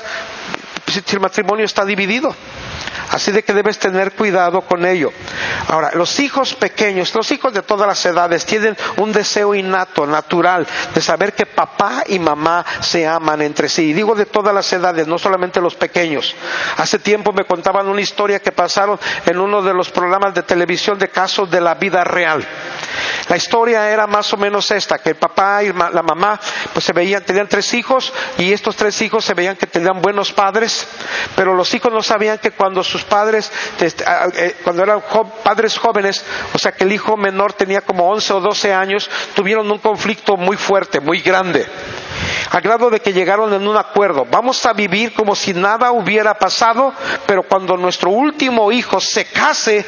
el matrimonio está dividido. Así de que debes tener cuidado con ello. Ahora, los hijos pequeños, los hijos de todas las edades, tienen un deseo innato, natural, de saber que papá y mamá se aman entre sí. Y digo de todas las edades, no solamente los pequeños. Hace tiempo me contaban una historia que pasaron en uno de los programas de televisión de casos de la vida real. La historia era más o menos esta, que el papá y la mamá pues tenían 3 hijos, y estos 3 hijos se veían que tenían buenos padres, pero los hijos no sabían que cuando sus padres, cuando eran padres jóvenes, o sea que el hijo menor tenía como 11 o 12 años, tuvieron un conflicto muy fuerte, muy grande, al grado de que llegaron en un acuerdo: vamos a vivir como si nada hubiera pasado, pero cuando nuestro último hijo se case,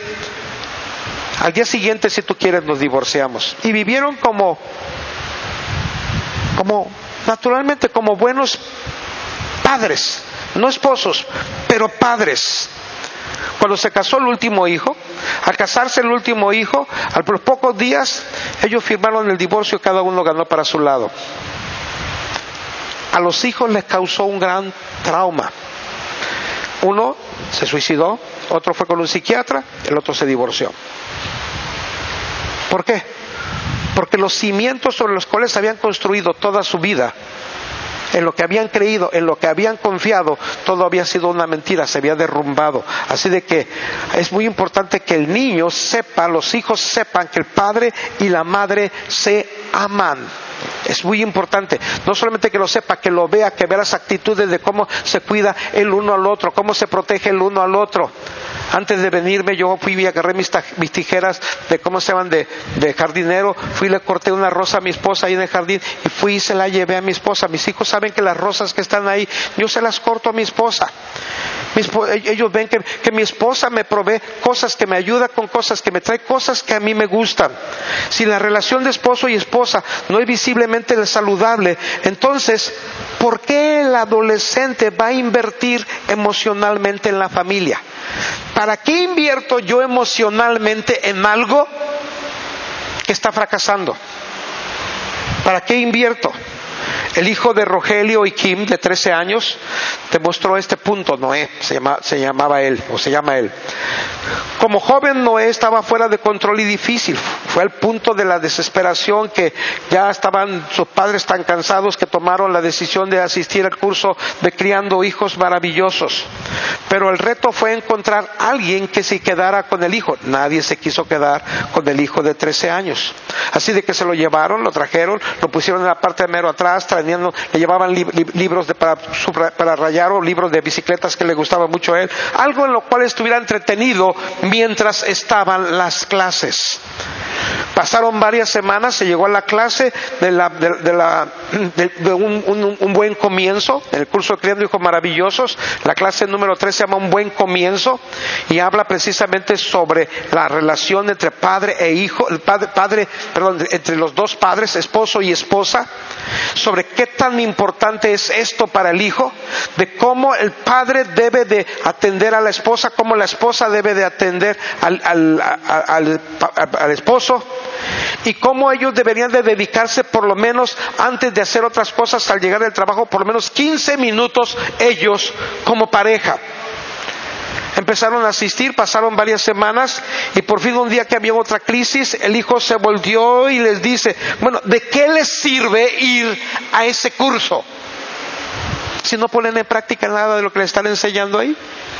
al día siguiente, si tú quieres, nos divorciamos. Y vivieron como naturalmente, como buenos padres, no esposos, pero padres. Cuando se casó el último hijo, al casarse el último hijo, a los pocos días, ellos firmaron el divorcio y cada uno ganó para su lado. A los hijos les causó un gran trauma. Uno se suicidó, otro fue con un psiquiatra, el otro se divorció. ¿Por qué? Porque los cimientos sobre los cuales habían construido toda su vida, en lo que habían creído, en lo que habían confiado, todo había sido una mentira, se había derrumbado. Así de que es muy importante que el niño sepa, los hijos sepan que el padre y la madre se aman. Es muy importante, no solamente que lo sepa, que lo vea, que vea las actitudes de cómo se cuida el uno al otro, cómo se protege el uno al otro. Antes de venirme yo fui y agarré mis tijeras de jardinero, fui y le corté una rosa a mi esposa ahí en el jardín, y fui y se la llevé a mi esposa. Mis hijos saben que las rosas que están ahí, yo se las corto a mi esposa. Ellos ven que mi esposa me provee cosas, que me ayuda con cosas, que me trae cosas que a mí me gustan. Si la relación de esposo y esposa no es visiblemente saludable, entonces, ¿por qué el adolescente va a invertir emocionalmente en la familia? ¿Para qué invierto yo emocionalmente en algo que está fracasando? ¿Para qué invierto? El hijo de Rogelio y Kim, de 13 años, demostró este punto. Noé se llama él. Como joven, Noé estaba fuera de control y difícil. Fue al punto de la desesperación que ya estaban sus padres tan cansados que tomaron la decisión de asistir al curso de Criando Hijos Maravillosos. Pero el reto fue encontrar a alguien que se quedara con el hijo. Nadie se quiso quedar con el hijo de 13 años. Así de que se lo llevaron, lo trajeron, lo pusieron en la parte de mero atrás, le llevaban libros para rayar, o libros de bicicletas que le gustaba mucho a él, algo en lo cual estuviera entretenido mientras estaban las clases. Pasaron varias semanas, se llegó a la clase de un buen comienzo, en el curso de Criando Hijos Maravillosos. La clase número 3 se llama Un Buen Comienzo, y habla precisamente sobre la relación entre padre e hijo, entre los dos padres, esposo y esposa, sobre qué tan importante es esto para el hijo, de cómo el padre debe de atender a la esposa, cómo la esposa debe de atender al esposo, y cómo ellos deberían de dedicarse, por lo menos antes de hacer otras cosas, al llegar del trabajo, por lo menos 15 minutos ellos como pareja. Empezaron a asistir, pasaron varias semanas y por fin un día que había otra crisis, el hijo se volteó y les dice, bueno, ¿de qué les sirve ir a ese curso si no ponen en práctica nada de lo que les están enseñando ahí?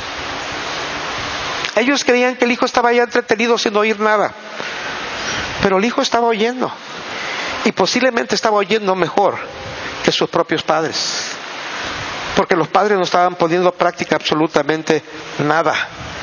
Ellos creían que el hijo estaba ya entretenido sin oír nada, pero el hijo estaba oyendo y posiblemente estaba oyendo mejor que sus propios padres, porque los padres no estaban poniendo en práctica absolutamente nada.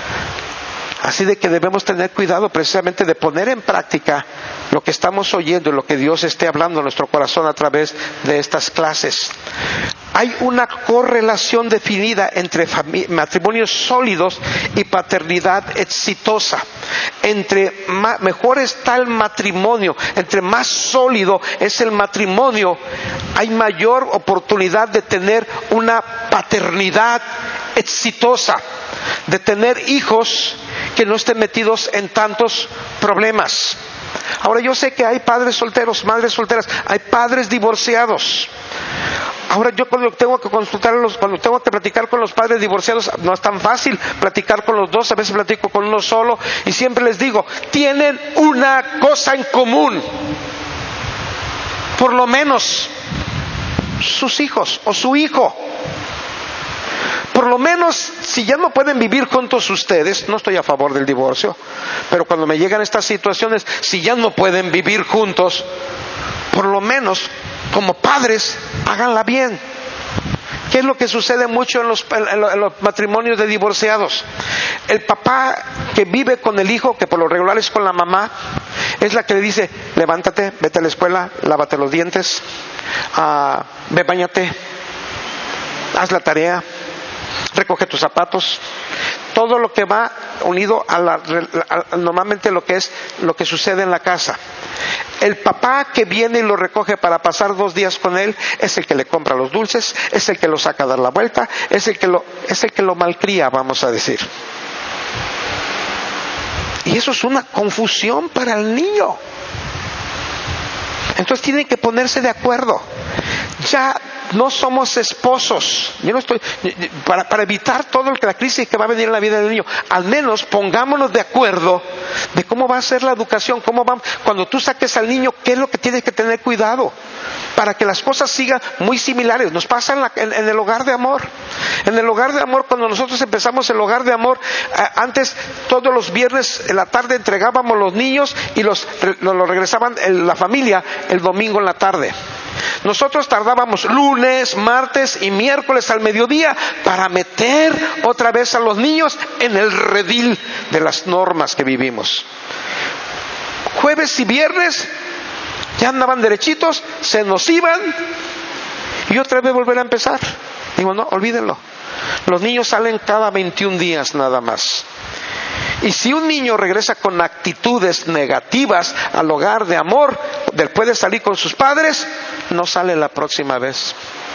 Así de que debemos tener cuidado precisamente de poner en práctica lo que estamos oyendo y lo que Dios esté hablando en nuestro corazón a través de estas clases. Hay una correlación definida entre matrimonios sólidos y paternidad exitosa. Entre mejor está el matrimonio, entre más sólido es el matrimonio, hay mayor oportunidad de tener una paternidad exitosa, de tener hijos que no estén metidos en tantos problemas. Ahora yo sé que hay padres solteros, madres solteras, hay padres divorciados. Ahora yo cuando tengo que cuando tengo que platicar con los padres divorciados, no es tan fácil platicar con los dos, a veces platico con uno solo y siempre les digo, tienen una cosa en común, por lo menos sus hijos o su hijo. Por lo menos, si ya no pueden vivir juntos ustedes, no estoy a favor del divorcio, pero cuando me llegan estas situaciones, si ya no pueden vivir juntos, por lo menos, como padres, háganla bien. ¿Qué es lo que sucede mucho en los matrimonios de divorciados? El papá que vive con el hijo, que por lo regular es con la mamá, es la que le dice, levántate, vete a la escuela, lávate los dientes, ve, báñate, haz la tarea, recoge tus zapatos, todo lo que va unido a normalmente lo que sucede en la casa. El papá que viene y lo recoge para pasar 2 días con él es el que le compra los dulces, es el que lo saca a dar la vuelta, es el que lo malcría, vamos a decir. Y eso es una confusión para el niño. Entonces tienen que ponerse de acuerdo. Ya no somos esposos. Yo no estoy para evitar todo la crisis que va a venir en la vida del niño. Al menos pongámonos de acuerdo de cómo va a ser la educación, cuando tú saques al niño, qué es lo que tienes que tener cuidado para que las cosas sigan muy similares. Nos pasa en el hogar de amor. En el hogar de amor, cuando nosotros empezamos el hogar de amor, antes todos los viernes en la tarde entregábamos los niños y los regresaban la familia el domingo en la tarde. Nosotros tardábamos lunes, martes y miércoles al mediodía para meter otra vez a los niños en el redil de las normas que vivimos. Jueves y viernes ya andaban derechitos, se nos iban y otra vez volver a empezar. Digo, no, olvídenlo. Los niños salen cada 21 días nada más. Y si un niño regresa con actitudes negativas al hogar de amor, después de salir con sus padres, no sale la próxima vez.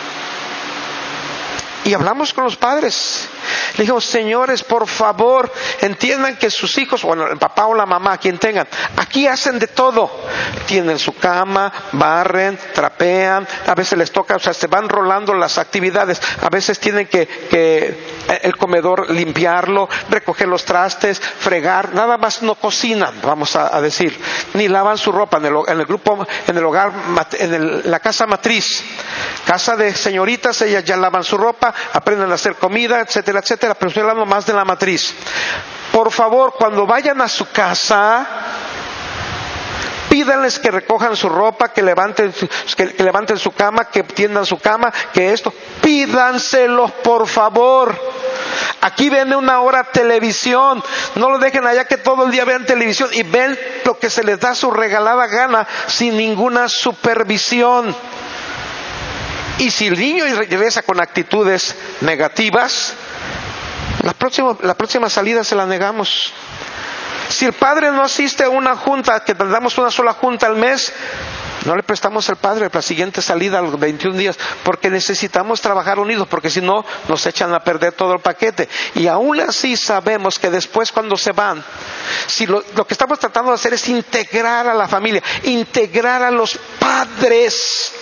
Y hablamos con los padres. Le dijimos, señores, por favor, entiendan que sus hijos, bueno, el papá o la mamá, quien tengan, aquí hacen de todo. Tienen su cama, barren, trapean, a veces les toca, o sea, se van rolando las actividades. A veces tienen que el comedor limpiarlo, recoger los trastes, fregar, nada más no cocinan, vamos a decir, ni lavan su ropa en el grupo, en el hogar, la casa matriz, casa de señoritas, ellas ya lavan su ropa, aprenden a hacer comida, etcétera, etcétera, pero estoy hablando más de la matriz. Por favor, cuando vayan a su casa, pídanles que recojan su ropa, que levanten su cama, que tiendan su cama, que esto, pídanselos por favor. Aquí ven 1 hora televisión, no lo dejen allá que todo el día vean televisión y ven lo que se les da su regalada gana sin ninguna supervisión. Y si el niño regresa con actitudes negativas, la próxima salida se la negamos. Si el padre no asiste a una junta, que damos una sola junta al mes, no le prestamos al padre la siguiente salida a los 21 días, porque necesitamos trabajar unidos, porque si no, nos echan a perder todo el paquete. Y aún así sabemos que después cuando se van, si lo que estamos tratando de hacer es integrar a la familia, integrar a los padres.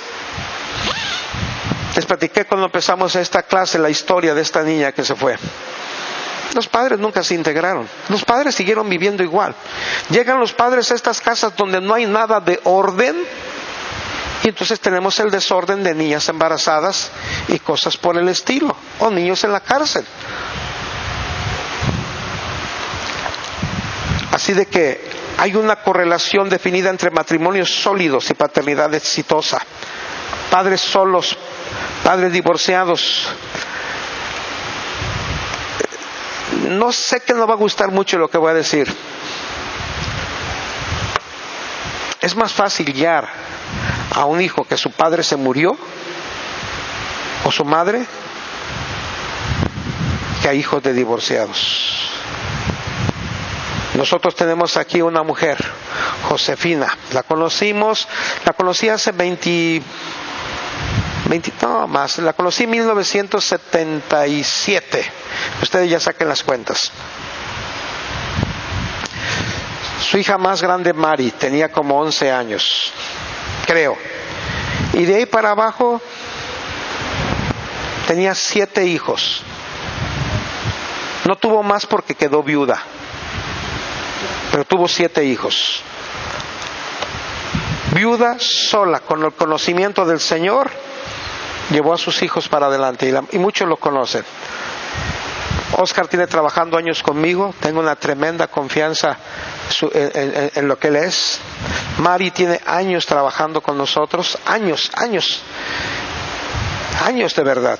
Les platiqué cuando empezamos esta clase la historia de esta niña que se fue. Los padres nunca se integraron. Los padres siguieron viviendo igual. Llegan los padres a estas casas donde no hay nada de orden, y entonces tenemos el desorden de niñas embarazadas y cosas por el estilo, o niños en la cárcel. Así de que hay una correlación definida entre matrimonios sólidos y paternidad exitosa. Padres solos, padres divorciados. No sé que no va a gustar mucho lo que voy a decir. Es más fácil guiar a un hijo que su padre se murió o su madre que a hijos de divorciados. Nosotros tenemos aquí una mujer, Josefina. La conocí hace la conocí en 1977. Ustedes ya saquen las cuentas. Su hija más grande, Mari, tenía como 11 años, creo. Y de ahí para abajo tenía 7 hijos. No tuvo más porque quedó viuda, pero tuvo 7 hijos. Viuda, sola, con el conocimiento del Señor, llevó a sus hijos para adelante, y muchos lo conocen. Oscar tiene trabajando años conmigo, tengo una tremenda confianza en lo que él es. Mari tiene años trabajando con nosotros, años de verdad.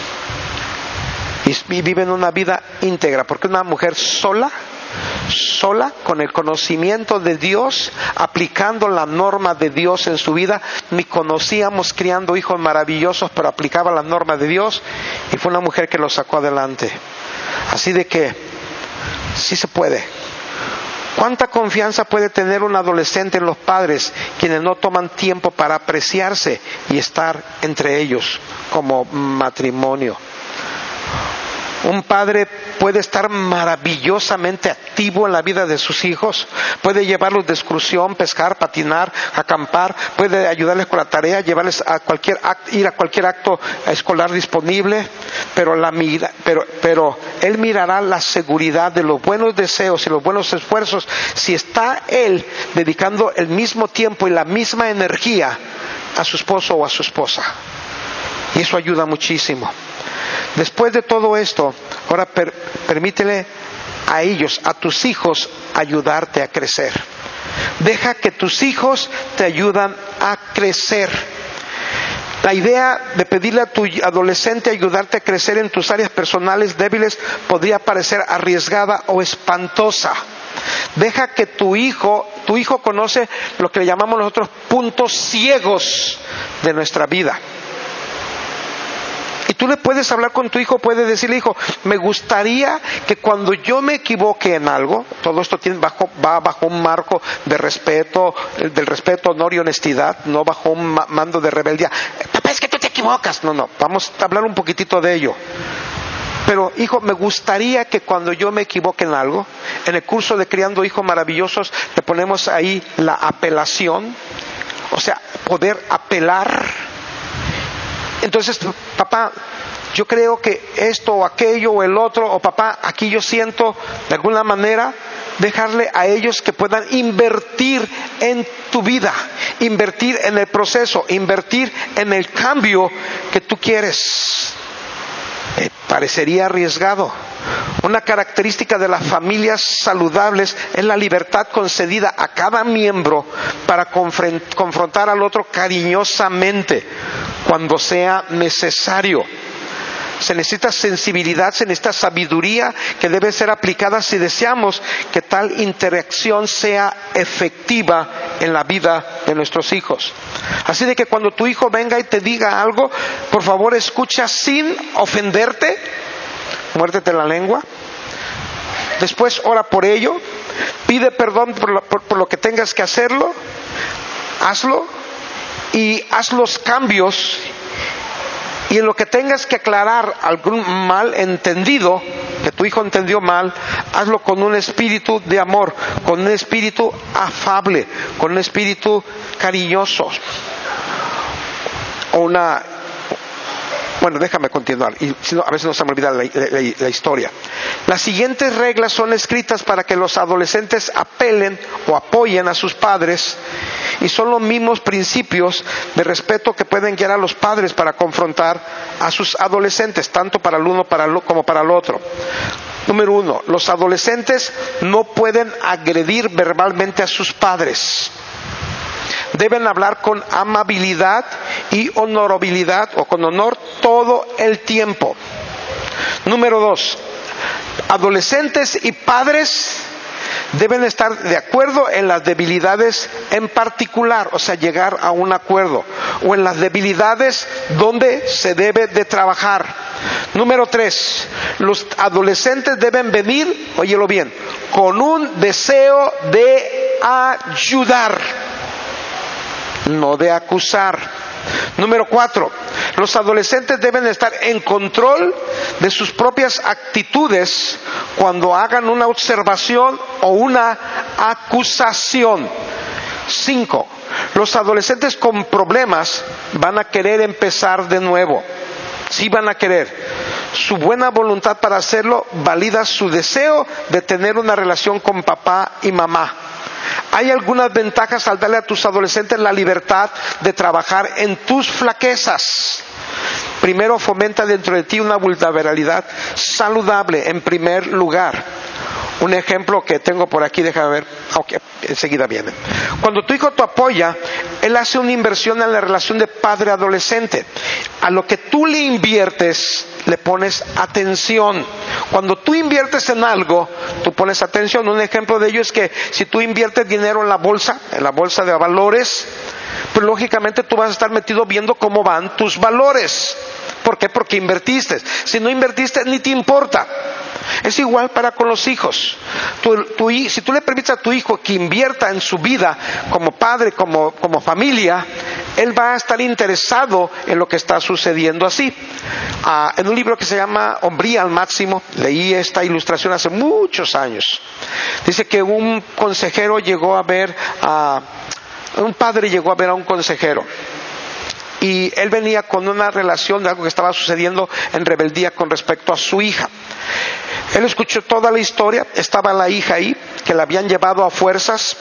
Y viven una vida íntegra, porque una mujer sola, con el conocimiento de Dios, aplicando la norma de Dios en su vida. Ni conocíamos criando hijos maravillosos, pero aplicaba la norma de Dios, y fue una mujer que lo sacó adelante. Así de que sí se puede. ¿Cuánta confianza puede tener un adolescente en los padres, quienes no toman tiempo para apreciarse y estar entre ellos como matrimonio? Un padre puede estar maravillosamente activo en la vida de sus hijos, puede llevarlos de excursión, pescar, patinar, acampar, puede ayudarles con la tarea, llevarles a ir a cualquier acto escolar disponible, pero él mirará la seguridad de los buenos deseos y los buenos esfuerzos si está él dedicando el mismo tiempo y la misma energía a su esposo o a su esposa. Y eso ayuda muchísimo. Después de todo esto, ahora permítele a ellos, a tus hijos, ayudarte a crecer. Deja que tus hijos te ayuden a crecer. La idea de pedirle a tu adolescente ayudarte a crecer en tus áreas personales débiles podría parecer arriesgada o espantosa. Deja que tu hijo conoce lo que le llamamos nosotros puntos ciegos de nuestra vida. Y tú le puedes hablar con tu hijo, puedes decirle: hijo, me gustaría que cuando yo me equivoque en algo, todo esto va bajo un marco de respeto, del respeto, honor y honestidad, no bajo un mando de rebeldía. Papá, es que tú te equivocas. No, vamos a hablar un poquitito de ello. Pero, hijo, me gustaría que cuando yo me equivoque en algo, en el curso de Criando Hijos Maravillosos, le ponemos ahí la apelación, o sea, poder apelar. Entonces, papá, yo creo que esto o aquello o el otro, o papá, aquí yo siento, de alguna manera, dejarle a ellos que puedan invertir en tu vida, invertir en el proceso, invertir en el cambio que tú quieres. Parecería arriesgado. Una característica de las familias saludables es la libertad concedida a cada miembro para confrontar al otro cariñosamente cuando sea necesario. Se necesita sensibilidad, se necesita sabiduría que debe ser aplicada si deseamos que tal interacción sea efectiva en la vida de nuestros hijos. Así de que cuando tu hijo venga y te diga algo, por favor escucha sin ofenderte, muérdete la lengua. Después ora por ello, pide perdón por lo que tengas que hacerlo, hazlo y haz los cambios. Y en lo que tengas que aclarar algún mal entendido, que tu hijo entendió mal, hazlo con un espíritu de amor, con un espíritu afable, con un espíritu cariñoso. Bueno, déjame continuar, y si no, a veces no se me olvida la historia. Las siguientes reglas son escritas para que los adolescentes apelen o apoyen a sus padres, y son los mismos principios de respeto que pueden guiar a los padres para confrontar a sus adolescentes, tanto para el uno como para el otro. Número 1, los adolescentes no pueden agredir verbalmente a sus padres. Deben hablar con amabilidad y honorabilidad o con honor todo el tiempo. Número 2, adolescentes y padres deben estar de acuerdo en las debilidades en particular, o sea, llegar a un acuerdo, o en las debilidades donde se debe de trabajar. Número 3, los adolescentes deben venir, óyelo bien, con un deseo de ayudar, no de acusar. Número 4, los adolescentes deben estar en control de sus propias actitudes cuando hagan una observación o una acusación. 5, los adolescentes con problemas van a querer empezar de nuevo. Sí van a querer. Su buena voluntad para hacerlo valida su deseo de tener una relación con papá y mamá. Hay algunas ventajas al darle a tus adolescentes la libertad de trabajar en tus flaquezas. Primero, fomenta dentro de ti una vulnerabilidad saludable en primer lugar. Un ejemplo que tengo por aquí, déjame ver, aunque enseguida viene. Cuando tu hijo te apoya, él hace una inversión en la relación de padre-adolescente. A lo que tú le inviertes, le pones atención. Cuando tú inviertes en algo, tú pones atención. Un ejemplo de ello es que si tú inviertes dinero en la bolsa de valores, pues lógicamente tú vas a estar metido viendo cómo van tus valores. ¿Por qué? Porque invertiste. Si no invertiste, ni te importa. Es igual para con los hijos. Si tú le permites a tu hijo que invierta en su vida como padre, como familia, él va a estar interesado en lo que está sucediendo así. En un libro que se llama Hombría al Máximo, leí esta ilustración hace muchos años. Dice que un consejero llegó a ver un padre llegó a ver a un consejero. Y él venía con una relación de algo que estaba sucediendo en rebeldía con respecto a su hija. Él escuchó toda la historia, estaba la hija ahí, que la habían llevado a fuerzas.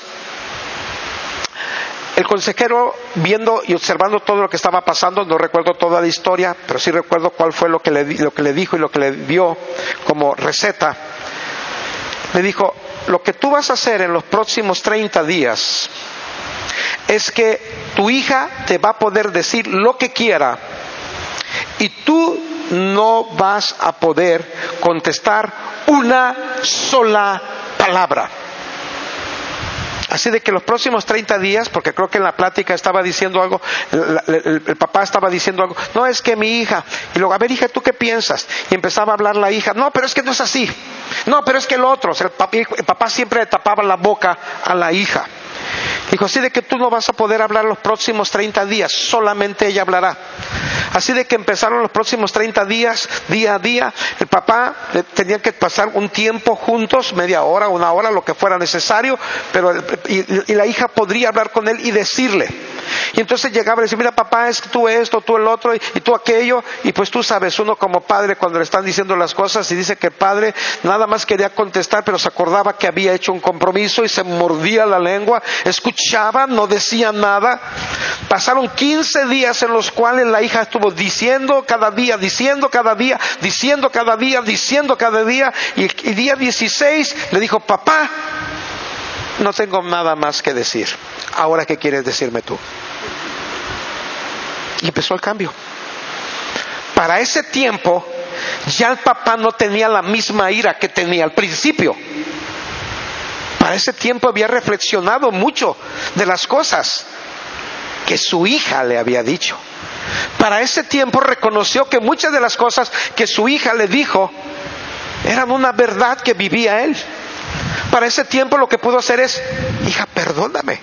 El consejero, viendo y observando todo lo que estaba pasando, no recuerdo toda la historia, pero sí recuerdo cuál fue lo que le dijo y lo que le dio como receta. Le dijo, lo que tú vas a hacer en los próximos 30 días es que tu hija te va a poder decir lo que quiera y tú no vas a poder contestar una sola palabra. Así de que los próximos 30 días, porque creo que en la plática estaba diciendo algo, el papá estaba diciendo algo, no, es que mi hija, y luego, a ver hija, ¿tú qué piensas? Y empezaba a hablar la hija, no, pero es que no es así, no, pero es que lo otro, o sea, el papá siempre le tapaba la boca a la hija. Dijo, así de que tú no vas a poder hablar los próximos 30 días, solamente ella hablará. Así de que empezaron los próximos 30 días, día a día, el papá tenía que pasar un tiempo juntos, media hora, una hora, lo que fuera necesario, pero y la hija podría hablar con él y decirle. Y entonces llegaba y decía, mira papá, es que tú esto, tú el otro, y tú aquello, y pues tú sabes, uno como padre cuando le están diciendo las cosas y dice que el padre nada más quería contestar, pero se acordaba que había hecho un compromiso y se mordía la lengua, escuchaba, no decía nada. Pasaron 15 días en los cuales la hija estuvo diciendo cada día, y día 16 le dijo, papá, no tengo nada más que decir, ahora qué quieres decirme tú. Y empezó el cambio. Para ese tiempo ya el papá no tenía la misma ira que tenía al principio. Para ese tiempo había reflexionado mucho de las cosas que su hija le había dicho. Para ese tiempo reconoció que muchas de las cosas que su hija le dijo eran una verdad que vivía él. Para ese tiempo lo que pudo hacer es, hija, perdóname,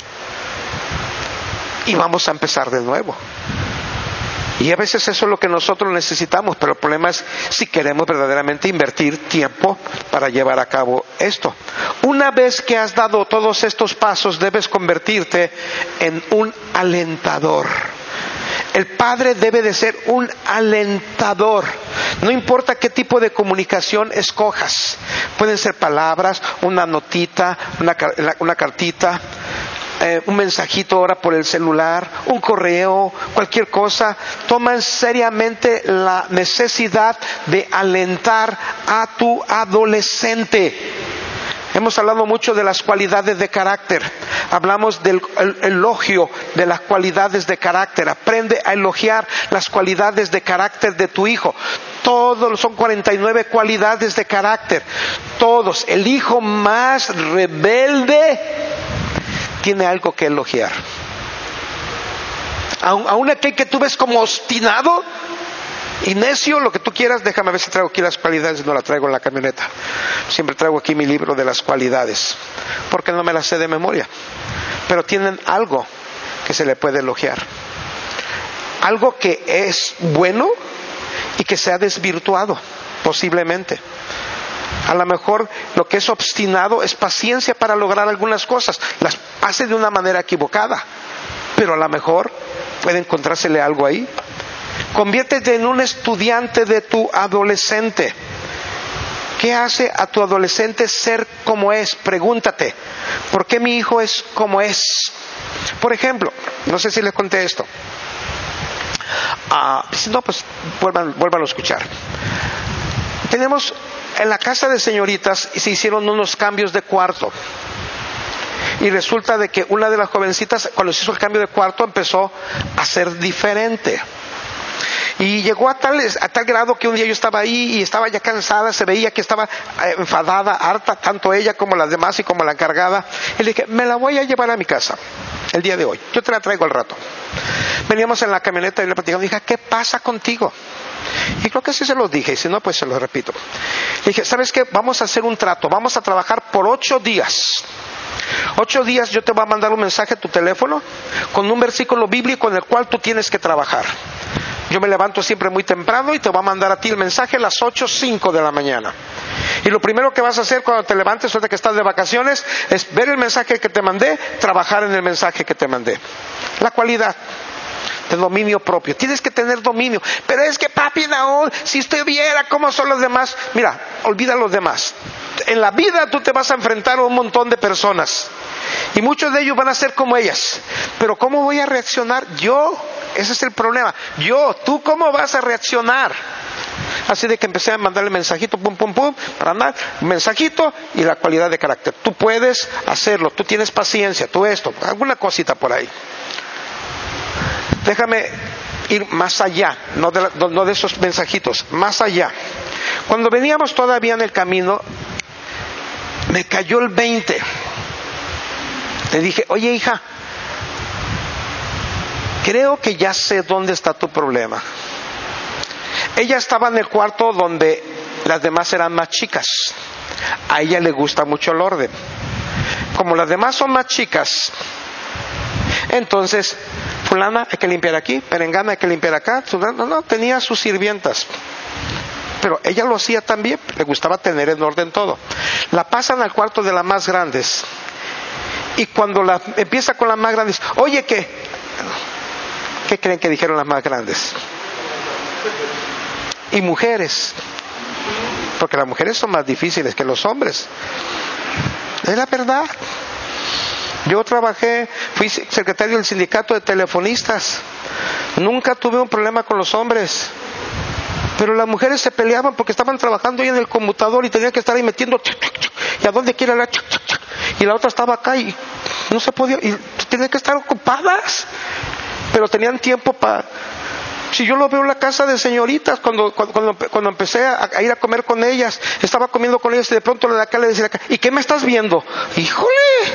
y vamos a empezar de nuevo. Y a veces eso es lo que nosotros necesitamos, pero el problema es si queremos verdaderamente invertir tiempo para llevar a cabo esto. Una vez que has dado todos estos pasos, debes convertirte en un alentador. El padre debe de ser un alentador. No importa qué tipo de comunicación escojas. Pueden ser palabras, una notita, una cartita, un mensajito ahora por el celular, un correo, cualquier cosa. Toma seriamente la necesidad de alentar a tu adolescente. Hemos hablado mucho de las cualidades de carácter. Hablamos del elogio de las cualidades de carácter. Aprende a elogiar las cualidades de carácter de tu hijo. Todos son 49 cualidades de carácter. Todos. El hijo más rebelde tiene algo que elogiar. Aún aquel que tú ves como obstinado y necio, lo que tú quieras. Déjame ver si traigo aquí las cualidades. No la traigo en la camioneta. Siempre traigo aquí mi libro de las cualidades, porque no me las sé de memoria, pero tienen algo que se le puede elogiar, algo que es bueno y que se ha desvirtuado posiblemente. A lo mejor lo que es obstinado es paciencia para lograr algunas cosas, las hace de una manera equivocada, pero a lo mejor puede encontrársele algo ahí. Conviértete en un estudiante de tu adolescente. ¿Qué hace a tu adolescente ser como es? Pregúntate, ¿por qué mi hijo es como es? Por ejemplo, no sé si les conté esto. Si no, pues vuélvanlo a escuchar. Tenemos en la casa de señoritas y se hicieron unos cambios de cuarto. Y resulta de que una de las jovencitas, cuando se hizo el cambio de cuarto, empezó a ser diferente. Y llegó a tal grado que un día yo estaba ahí y estaba ya cansada, se veía que estaba enfadada, harta, tanto ella como las demás y como la encargada. Y le dije, me la voy a llevar a mi casa el día de hoy, yo te la traigo al rato. Veníamos en la camioneta y le platicamos, dije, ¿qué pasa contigo? Y creo que sí se los dije, y si no, pues se los repito. Le dije, ¿sabes qué? Vamos a hacer un trato, vamos a trabajar por 8 días. 8 días yo te voy a mandar un mensaje a tu teléfono con un versículo bíblico en el cual tú tienes que trabajar. Yo me levanto siempre muy temprano y te voy a mandar a ti el mensaje a las 8:05 de la mañana. Y lo primero que vas a hacer cuando te levantes, ahorita que estás de vacaciones, es ver el mensaje que te mandé, trabajar en el mensaje que te mandé. La cualidad de dominio propio. Tienes que tener dominio. Pero es que, papi Naúl, si usted viera cómo son los demás. Mira, olvida a los demás. En la vida tú te vas a enfrentar a un montón de personas. Y muchos de ellos van a ser como ellas. Pero ¿cómo voy a reaccionar yo? Ese es el problema. ¿Tú cómo vas a reaccionar? Así de que empecé a mandarle mensajito, pum, pum, pum, para andar, mensajito y la cualidad de carácter. Tú puedes hacerlo, tú tienes paciencia, tú esto, alguna cosita por ahí. Déjame ir más allá, no de esos mensajitos, más allá. Cuando veníamos todavía en el camino, me cayó el 20. Le dije, oye hija, creo que ya sé dónde está tu problema. Ella estaba en el cuarto donde las demás eran más chicas. A ella le gusta mucho el orden. Como las demás son más chicas, entonces, fulana hay que limpiar aquí, perengana hay que limpiar acá. No, tenía sus sirvientas. Pero ella lo hacía también, le gustaba tener en orden todo. La pasan al cuarto de las más grandes. Y cuando empieza con las más grandes, oye, ¿qué creen que dijeron las más grandes? Y mujeres, porque las mujeres son más difíciles que los hombres. Es la verdad. Yo fui secretario del sindicato de telefonistas. Nunca tuve un problema con los hombres. Pero las mujeres se peleaban porque estaban trabajando ahí en el conmutador y tenían que estar ahí metiendo y a donde quiera la y la otra estaba acá y no se podía, y tenían que estar ocupadas, pero tenían tiempo para. Si yo lo veo en la casa de señoritas, cuando empecé a ir a comer con ellas, estaba comiendo con ellas y de pronto de acá le decía acá, ¿y qué me estás viendo? ¡Híjole!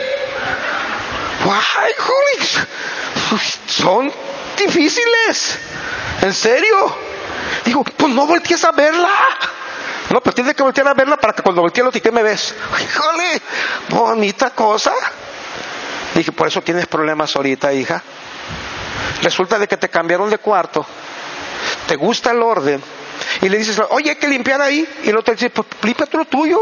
¡Ay, híjole! Son difíciles, en serio. Digo, pues no voltees a verla. No, pues tienes que voltear a verla para que cuando voltee lo ¿qué me ves? ¡Híjole! Bonita cosa. Dije, por eso tienes problemas ahorita, hija. Resulta de que te cambiaron de cuarto, te gusta el orden, y le dices, oye, hay que limpiar ahí, y el otro dice, pues límpiate lo tuyo.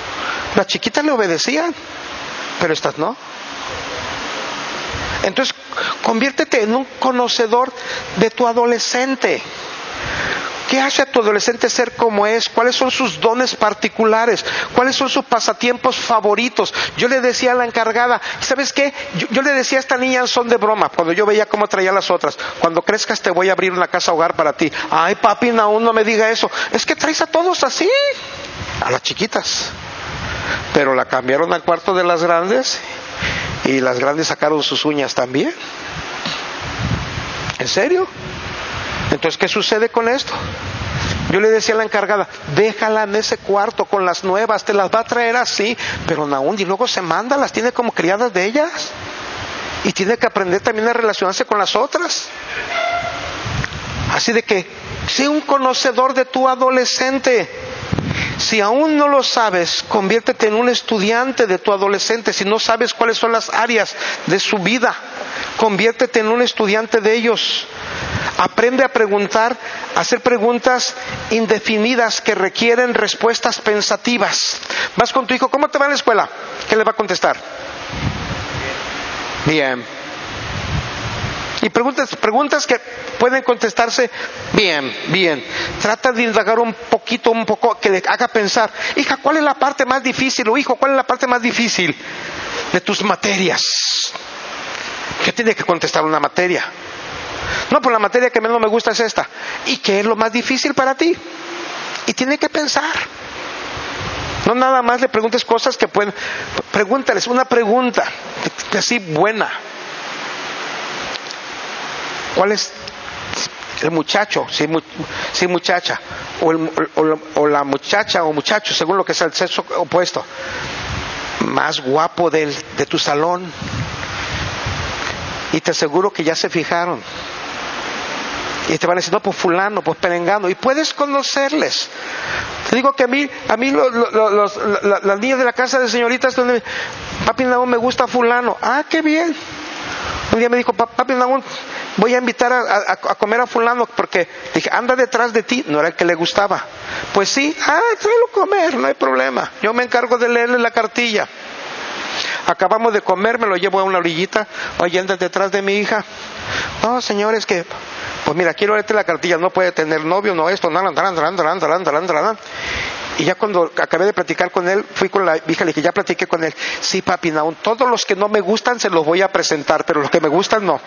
Las chiquitas le obedecían, pero estas no. Entonces, conviértete en un conocedor de tu adolescente. ¿Qué hace a tu adolescente ser como es? ¿Cuáles son sus dones particulares? ¿Cuáles son sus pasatiempos favoritos? Yo le decía a la encargada, ¿sabes qué? Yo le decía a esta niña en son de broma, cuando yo veía cómo traía a las otras, cuando crezcas te voy a abrir una casa hogar para ti. Ay, papi, aún no me diga eso. Es que traes a todos así, a las chiquitas. Pero la cambiaron al cuarto de las grandes y las grandes sacaron sus uñas también. ¿En serio? Entonces, ¿qué sucede con esto? Yo le decía a la encargada, déjala en ese cuarto con las nuevas, te las va a traer así, pero aún y luego se manda, las tiene como criadas de ellas. Y tiene que aprender también a relacionarse con las otras. Así de que, sé un conocedor de tu adolescente. Si aún no lo sabes, conviértete en un estudiante de tu adolescente. Si no sabes cuáles son las áreas de su vida, conviértete en un estudiante de ellos. Aprende a preguntar, a hacer preguntas indefinidas que requieren respuestas pensativas. Vas con tu hijo, ¿cómo te va en la escuela? ¿Qué le va a contestar? Bien. Y preguntas que pueden contestarse bien, bien. Trata de indagar un poco, que le haga pensar, hija, ¿cuál es la parte más difícil? O hijo, ¿cuál es la parte más difícil de tus materias? ¿Qué tiene que contestar una materia? No, pues la materia que menos me gusta es esta. ¿Y qué es lo más difícil para ti? Y tiene que pensar. No nada más le preguntes cosas que pueden. Pregúntales una pregunta así buena. ¿Cuál es el muchacho, si muchacha, o la muchacha o muchacho, según lo que sea el sexo opuesto, más guapo de tu salón? Y te aseguro que ya se fijaron. Y te van a decir, no, pues fulano, pues perengano. Y puedes conocerles. Te digo que a mí las niñas de la casa de señoritas, donde papi Naún me gusta fulano. Ah, qué bien. Un día me dijo, papi Naún, voy a invitar a comer a fulano, porque dije, anda detrás de ti. No era el que le gustaba. Pues sí, tráelo a comer, no hay problema. Yo me encargo de leerle la cartilla. Acabamos de comer, me lo llevo a una orillita. Oye, andas detrás de mi hija. No, señores, que pues mira, quiero leerte la cartilla, no puede tener novio, no esto, y ya cuando acabé de platicar con él, fui con la hija, le dije, ya platiqué con él. Sí, papi, Naún, todos los que no me gustan se los voy a presentar, pero los que me gustan no.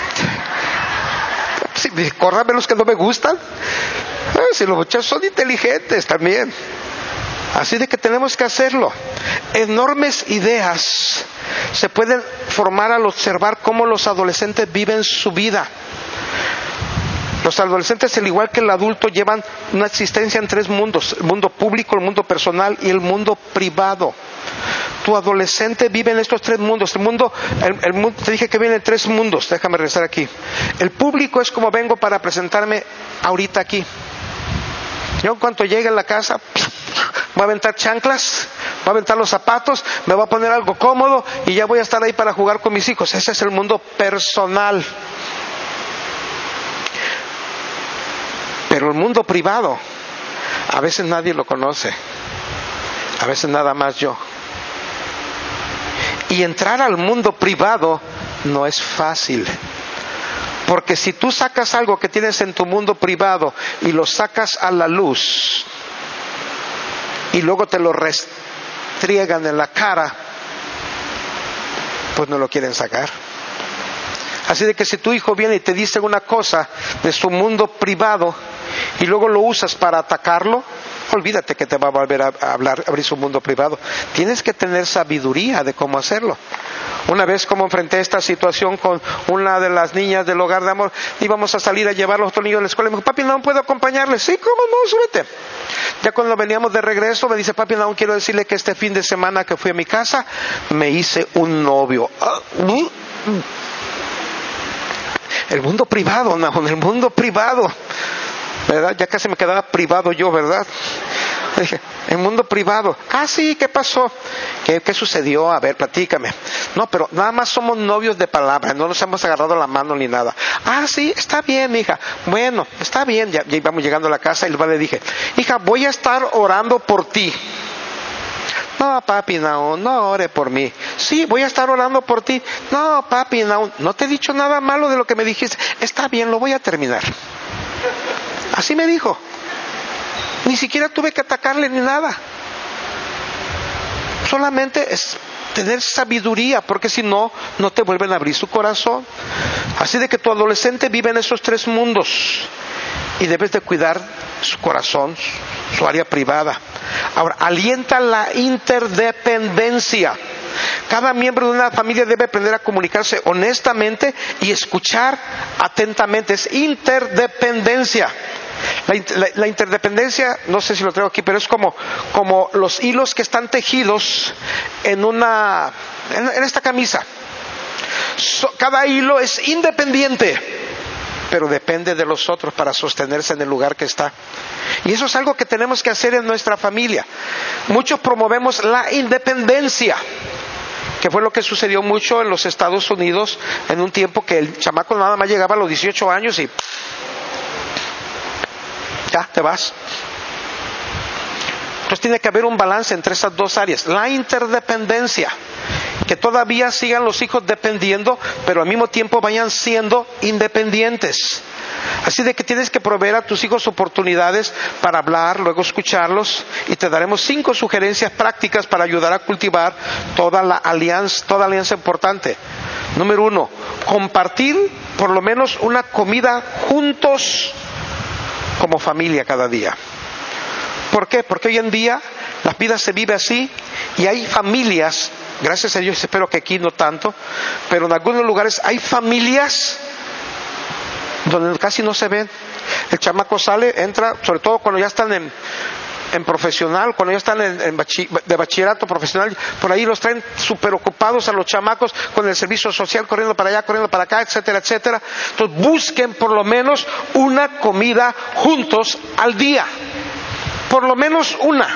Sí, córrame los que no me gustan. Si los muchachos son inteligentes también. Así de que tenemos que hacerlo. Enormes ideas se pueden formar al observar cómo los adolescentes viven su vida. Los adolescentes, al igual que el adulto, llevan una existencia en tres mundos: el mundo público, el mundo personal y el mundo privado. Tu adolescente vive en estos tres mundos. El mundo, te dije que viene en tres mundos. Déjame regresar aquí. El público es como vengo para presentarme ahorita aquí. Yo en cuanto llegue a la casa, voy a aventar chanclas, voy a aventar los zapatos, me voy a poner algo cómodo y ya voy a estar ahí para jugar con mis hijos. Ese es el mundo personal. Pero el mundo privado, a veces nadie lo conoce, a veces nada más yo. Y entrar al mundo privado no es fácil. Porque si tú sacas algo que tienes en tu mundo privado y lo sacas a la luz y luego te lo restriegan en la cara, pues no lo quieren sacar. Así de que si tu hijo viene y te dice una cosa de su mundo privado y luego lo usas para atacarlo, olvídate que te va a volver a abrir su mundo privado. Tienes que tener sabiduría de cómo hacerlo. Una vez como enfrenté esta situación con una de las niñas del hogar de amor, íbamos a salir a llevar a los otros niños a la escuela, y me dijo, papi, no puedo acompañarles. Sí, ¿cómo no? Súbete. Ya cuando veníamos de regreso, me dice, papi, no quiero decirle que este fin de semana que fui a mi casa, me hice un novio. El mundo privado, Nahum, el mundo privado, ¿verdad? Ya casi me quedaba privado yo, ¿verdad? Dije, el mundo privado. Ah, sí, ¿qué pasó? ¿Qué sucedió? A ver, platícame. No, pero nada más somos novios de palabra, no nos hemos agarrado la mano ni nada. Ah, sí, está bien, hija. Bueno, está bien. Ya íbamos llegando a la casa y le dije, hija, voy a estar orando por ti. No, papi, no ore por mí. Sí, voy a estar orando por ti. No, papi, no te he dicho nada malo de lo que me dijiste. Está bien, lo voy a terminar. Así me dijo. Ni siquiera tuve que atacarle ni nada. Solamente es tener sabiduría, porque si no, no te vuelven a abrir su corazón. Así de que tu adolescente vive en esos tres mundos y debes de cuidar su corazón, su área privada. Ahora, alienta la interdependencia. Cada miembro de una familia debe aprender a comunicarse honestamente y escuchar atentamente. Es interdependencia. La interdependencia, no sé si lo traigo aquí, pero es como los hilos que están tejidos en esta camisa. Cada hilo es independiente, pero depende de los otros para sostenerse en el lugar que está. Y eso es algo que tenemos que hacer en nuestra familia. Muchos promovemos la independencia, que fue lo que sucedió mucho en los Estados Unidos en un tiempo que el chamaco nada más llegaba a los 18 años y ya te vas. Entonces tiene que haber un balance entre esas dos áreas. La interdependencia, que todavía sigan los hijos dependiendo, pero al mismo tiempo vayan siendo independientes. Así de que tienes que proveer a tus hijos oportunidades para hablar, luego escucharlos, y te daremos 5 sugerencias prácticas para ayudar a cultivar toda alianza importante. Número 1, compartir por lo menos una comida juntos como familia cada día. ¿Por qué? Porque hoy en día la vida se vive así y hay familias, gracias a Dios, espero que aquí no tanto, pero en algunos lugares hay familias donde casi no se ven. El chamaco sale, entra, sobre todo cuando ya están en profesional, cuando ya están de bachillerato profesional, por ahí los traen súper ocupados a los chamacos con el servicio social, corriendo para allá, corriendo para acá, etcétera, etcétera. Entonces busquen por lo menos una comida juntos al día, por lo menos una.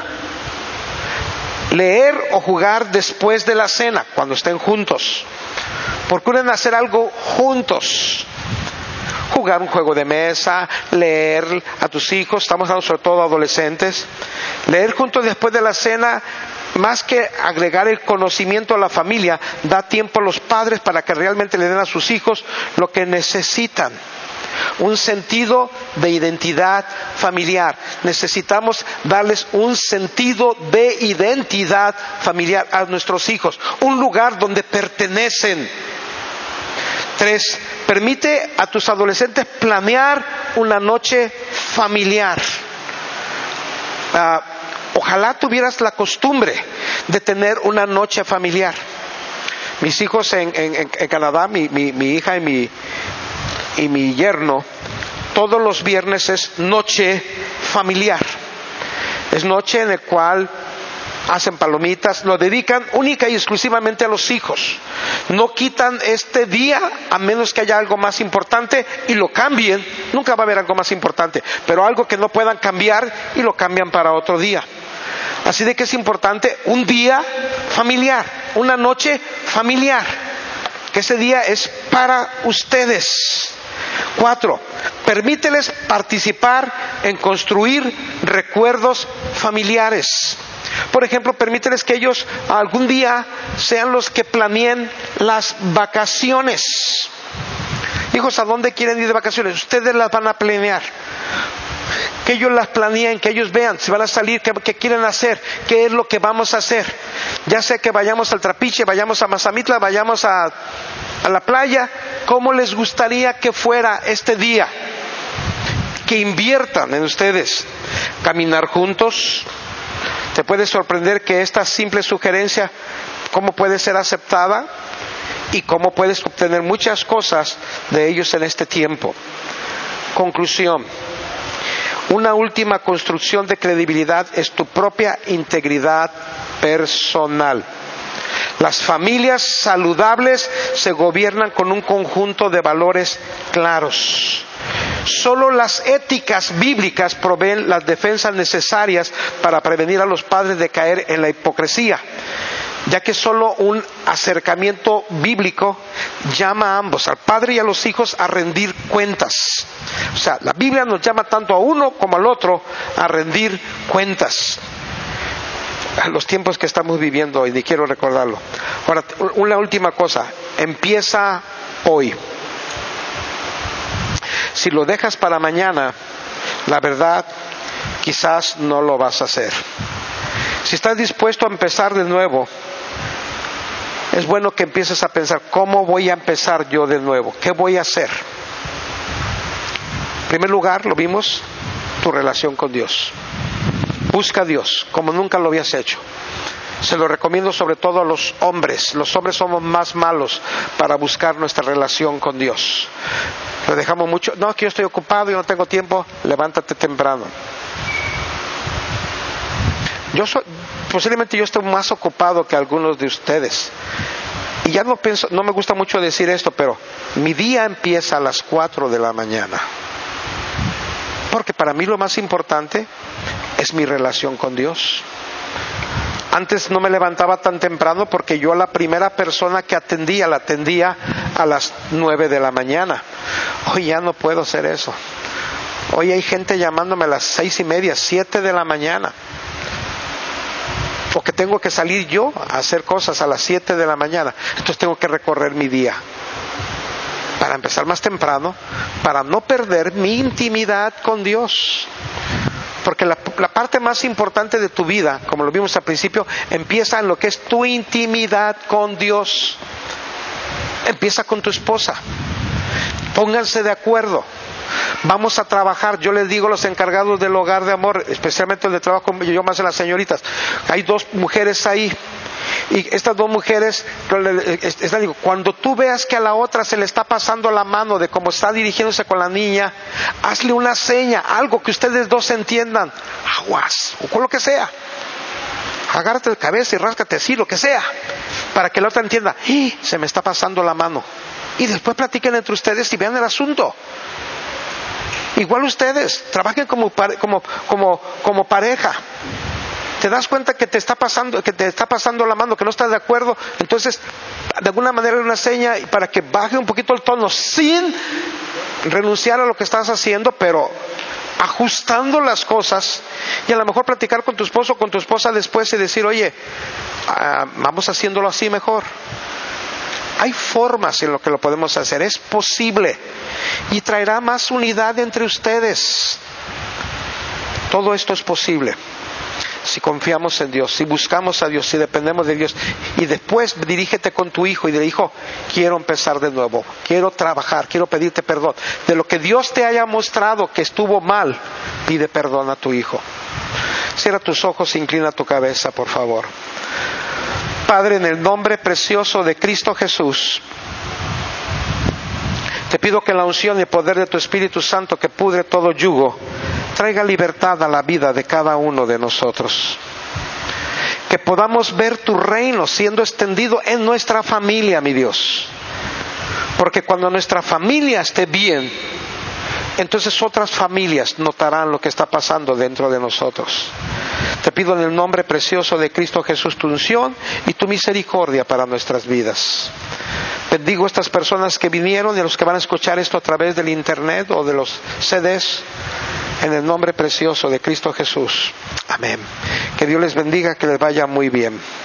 Leer o jugar después de la cena, cuando estén juntos. Procuren hacer algo juntos. Jugar un juego de mesa, leer a tus hijos, estamos hablando sobre todo adolescentes. Leer juntos después de la cena, más que agregar el conocimiento a la familia, da tiempo a los padres para que realmente le den a sus hijos lo que necesitan. Un sentido de identidad familiar. Necesitamos darles un sentido de identidad familiar a nuestros hijos, un lugar donde pertenecen. 3, permite a tus adolescentes planear una noche familiar. Ojalá tuvieras la costumbre de tener una noche familiar. Mis hijos en Canadá, mi hija y mi yerno, todos los viernes es noche familiar. Es noche en la cual hacen palomitas, lo dedican única y exclusivamente a los hijos. No quitan este día a menos que haya algo más importante y lo cambien. Nunca va a haber algo más importante, pero algo que no puedan cambiar y lo cambian para otro día. Así de que es importante un día familiar, una noche familiar, que ese día es para ustedes. 4, permíteles participar en construir recuerdos familiares. Por ejemplo, permíteles que ellos algún día sean los que planeen las vacaciones. Hijos, ¿a dónde quieren ir de vacaciones? Ustedes las van a planear. Que ellos las planeen, que ellos vean si van a salir, qué quieren hacer, qué es lo que vamos a hacer. Ya sea que vayamos al Trapiche, vayamos a Mazamitla, vayamos a la playa, ¿cómo les gustaría que fuera este día? Que inviertan en ustedes. Caminar juntos. Te puede sorprender que esta simple sugerencia, cómo puede ser aceptada y cómo puedes obtener muchas cosas de ellos en este tiempo. Conclusión. Una última construcción de credibilidad es tu propia integridad personal. Las familias saludables se gobiernan con un conjunto de valores claros. Solo las éticas bíblicas proveen las defensas necesarias para prevenir a los padres de caer en la hipocresía, ya que solo un acercamiento bíblico llama a ambos, al padre y a los hijos, a rendir cuentas. O sea, la Biblia nos llama tanto a uno como al otro a rendir cuentas. los tiempos que estamos viviendo hoy, ni quiero recordarlo. Ahora, una última cosa, empieza hoy. Si lo dejas para mañana, la verdad, quizás no lo vas a hacer. Si estás dispuesto a empezar de nuevo, es bueno que empieces a pensar, ¿cómo voy a empezar yo de nuevo? ¿Qué voy a hacer? En primer lugar, lo vimos, tu relación con Dios. Busca a Dios como nunca lo habías hecho. Se lo recomiendo sobre todo a los hombres. Los hombres somos más malos para buscar nuestra relación con Dios. Lo dejamos mucho. No, que yo estoy ocupado, yo no tengo tiempo. Levántate temprano. Posiblemente yo estoy más ocupado que algunos de ustedes. Y ya no me gusta mucho decir esto, pero mi día empieza a las 4 de la mañana. Porque para mí lo más importante es mi relación con Dios. Antes no me levantaba tan temprano porque yo a la primera persona que la atendía a las 9 de la mañana. Hoy ya no puedo hacer eso. Hoy hay gente llamándome a las 6:30, 7 de la mañana. O que tengo que salir yo a hacer cosas a las 7 de la mañana. Entonces tengo que recorrer mi día para empezar más temprano, para no perder mi intimidad con Dios. Porque la parte más importante de tu vida, como lo vimos al principio, empieza en lo que es tu intimidad con Dios. Empieza con tu esposa. Pónganse de acuerdo. Vamos a trabajar. Yo les digo a los encargados del hogar de amor, especialmente el de trabajo, yo más en las señoritas. Hay 2 mujeres ahí. Y estas 2 mujeres, cuando tú veas que a la otra se le está pasando la mano de cómo está dirigiéndose con la niña, hazle una seña, algo que ustedes 2 entiendan, aguas, o con lo que sea. Agárrate de cabeza y ráscate así, lo que sea, para que la otra entienda, se me está pasando la mano. Y después platiquen entre ustedes y vean el asunto. Igual ustedes, trabajen como pareja. Te das cuenta que te está pasando la mano, que no estás de acuerdo, entonces de alguna manera una seña para que baje un poquito el tono sin renunciar a lo que estás haciendo, pero ajustando las cosas, y a lo mejor platicar con tu esposo o con tu esposa después y decir, oye, vamos haciéndolo así mejor. Hay formas en lo que lo podemos hacer, es posible, y traerá más unidad entre ustedes. Todo esto es posible si confiamos en Dios, si buscamos a Dios, si dependemos de Dios. Y después dirígete con tu hijo y dile, hijo, quiero empezar de nuevo, quiero trabajar, quiero pedirte perdón. De lo que Dios te haya mostrado que estuvo mal, pide perdón a tu hijo. Cierra tus ojos e inclina tu cabeza, por favor. Padre, en el nombre precioso de Cristo Jesús, te pido que la unción y el poder de tu Espíritu Santo que pudre todo yugo, traiga libertad a la vida de cada uno de nosotros. Que podamos ver tu reino siendo extendido en nuestra familia, mi Dios. Porque cuando nuestra familia esté bien, entonces otras familias notarán lo que está pasando dentro de nosotros. Te pido en el nombre precioso de Cristo Jesús tu unción y tu misericordia para nuestras vidas. Bendigo a estas personas que vinieron y a los que van a escuchar esto a través del internet o de los CDs. En el nombre precioso de Cristo Jesús. Amén. Que Dios les bendiga, que les vaya muy bien.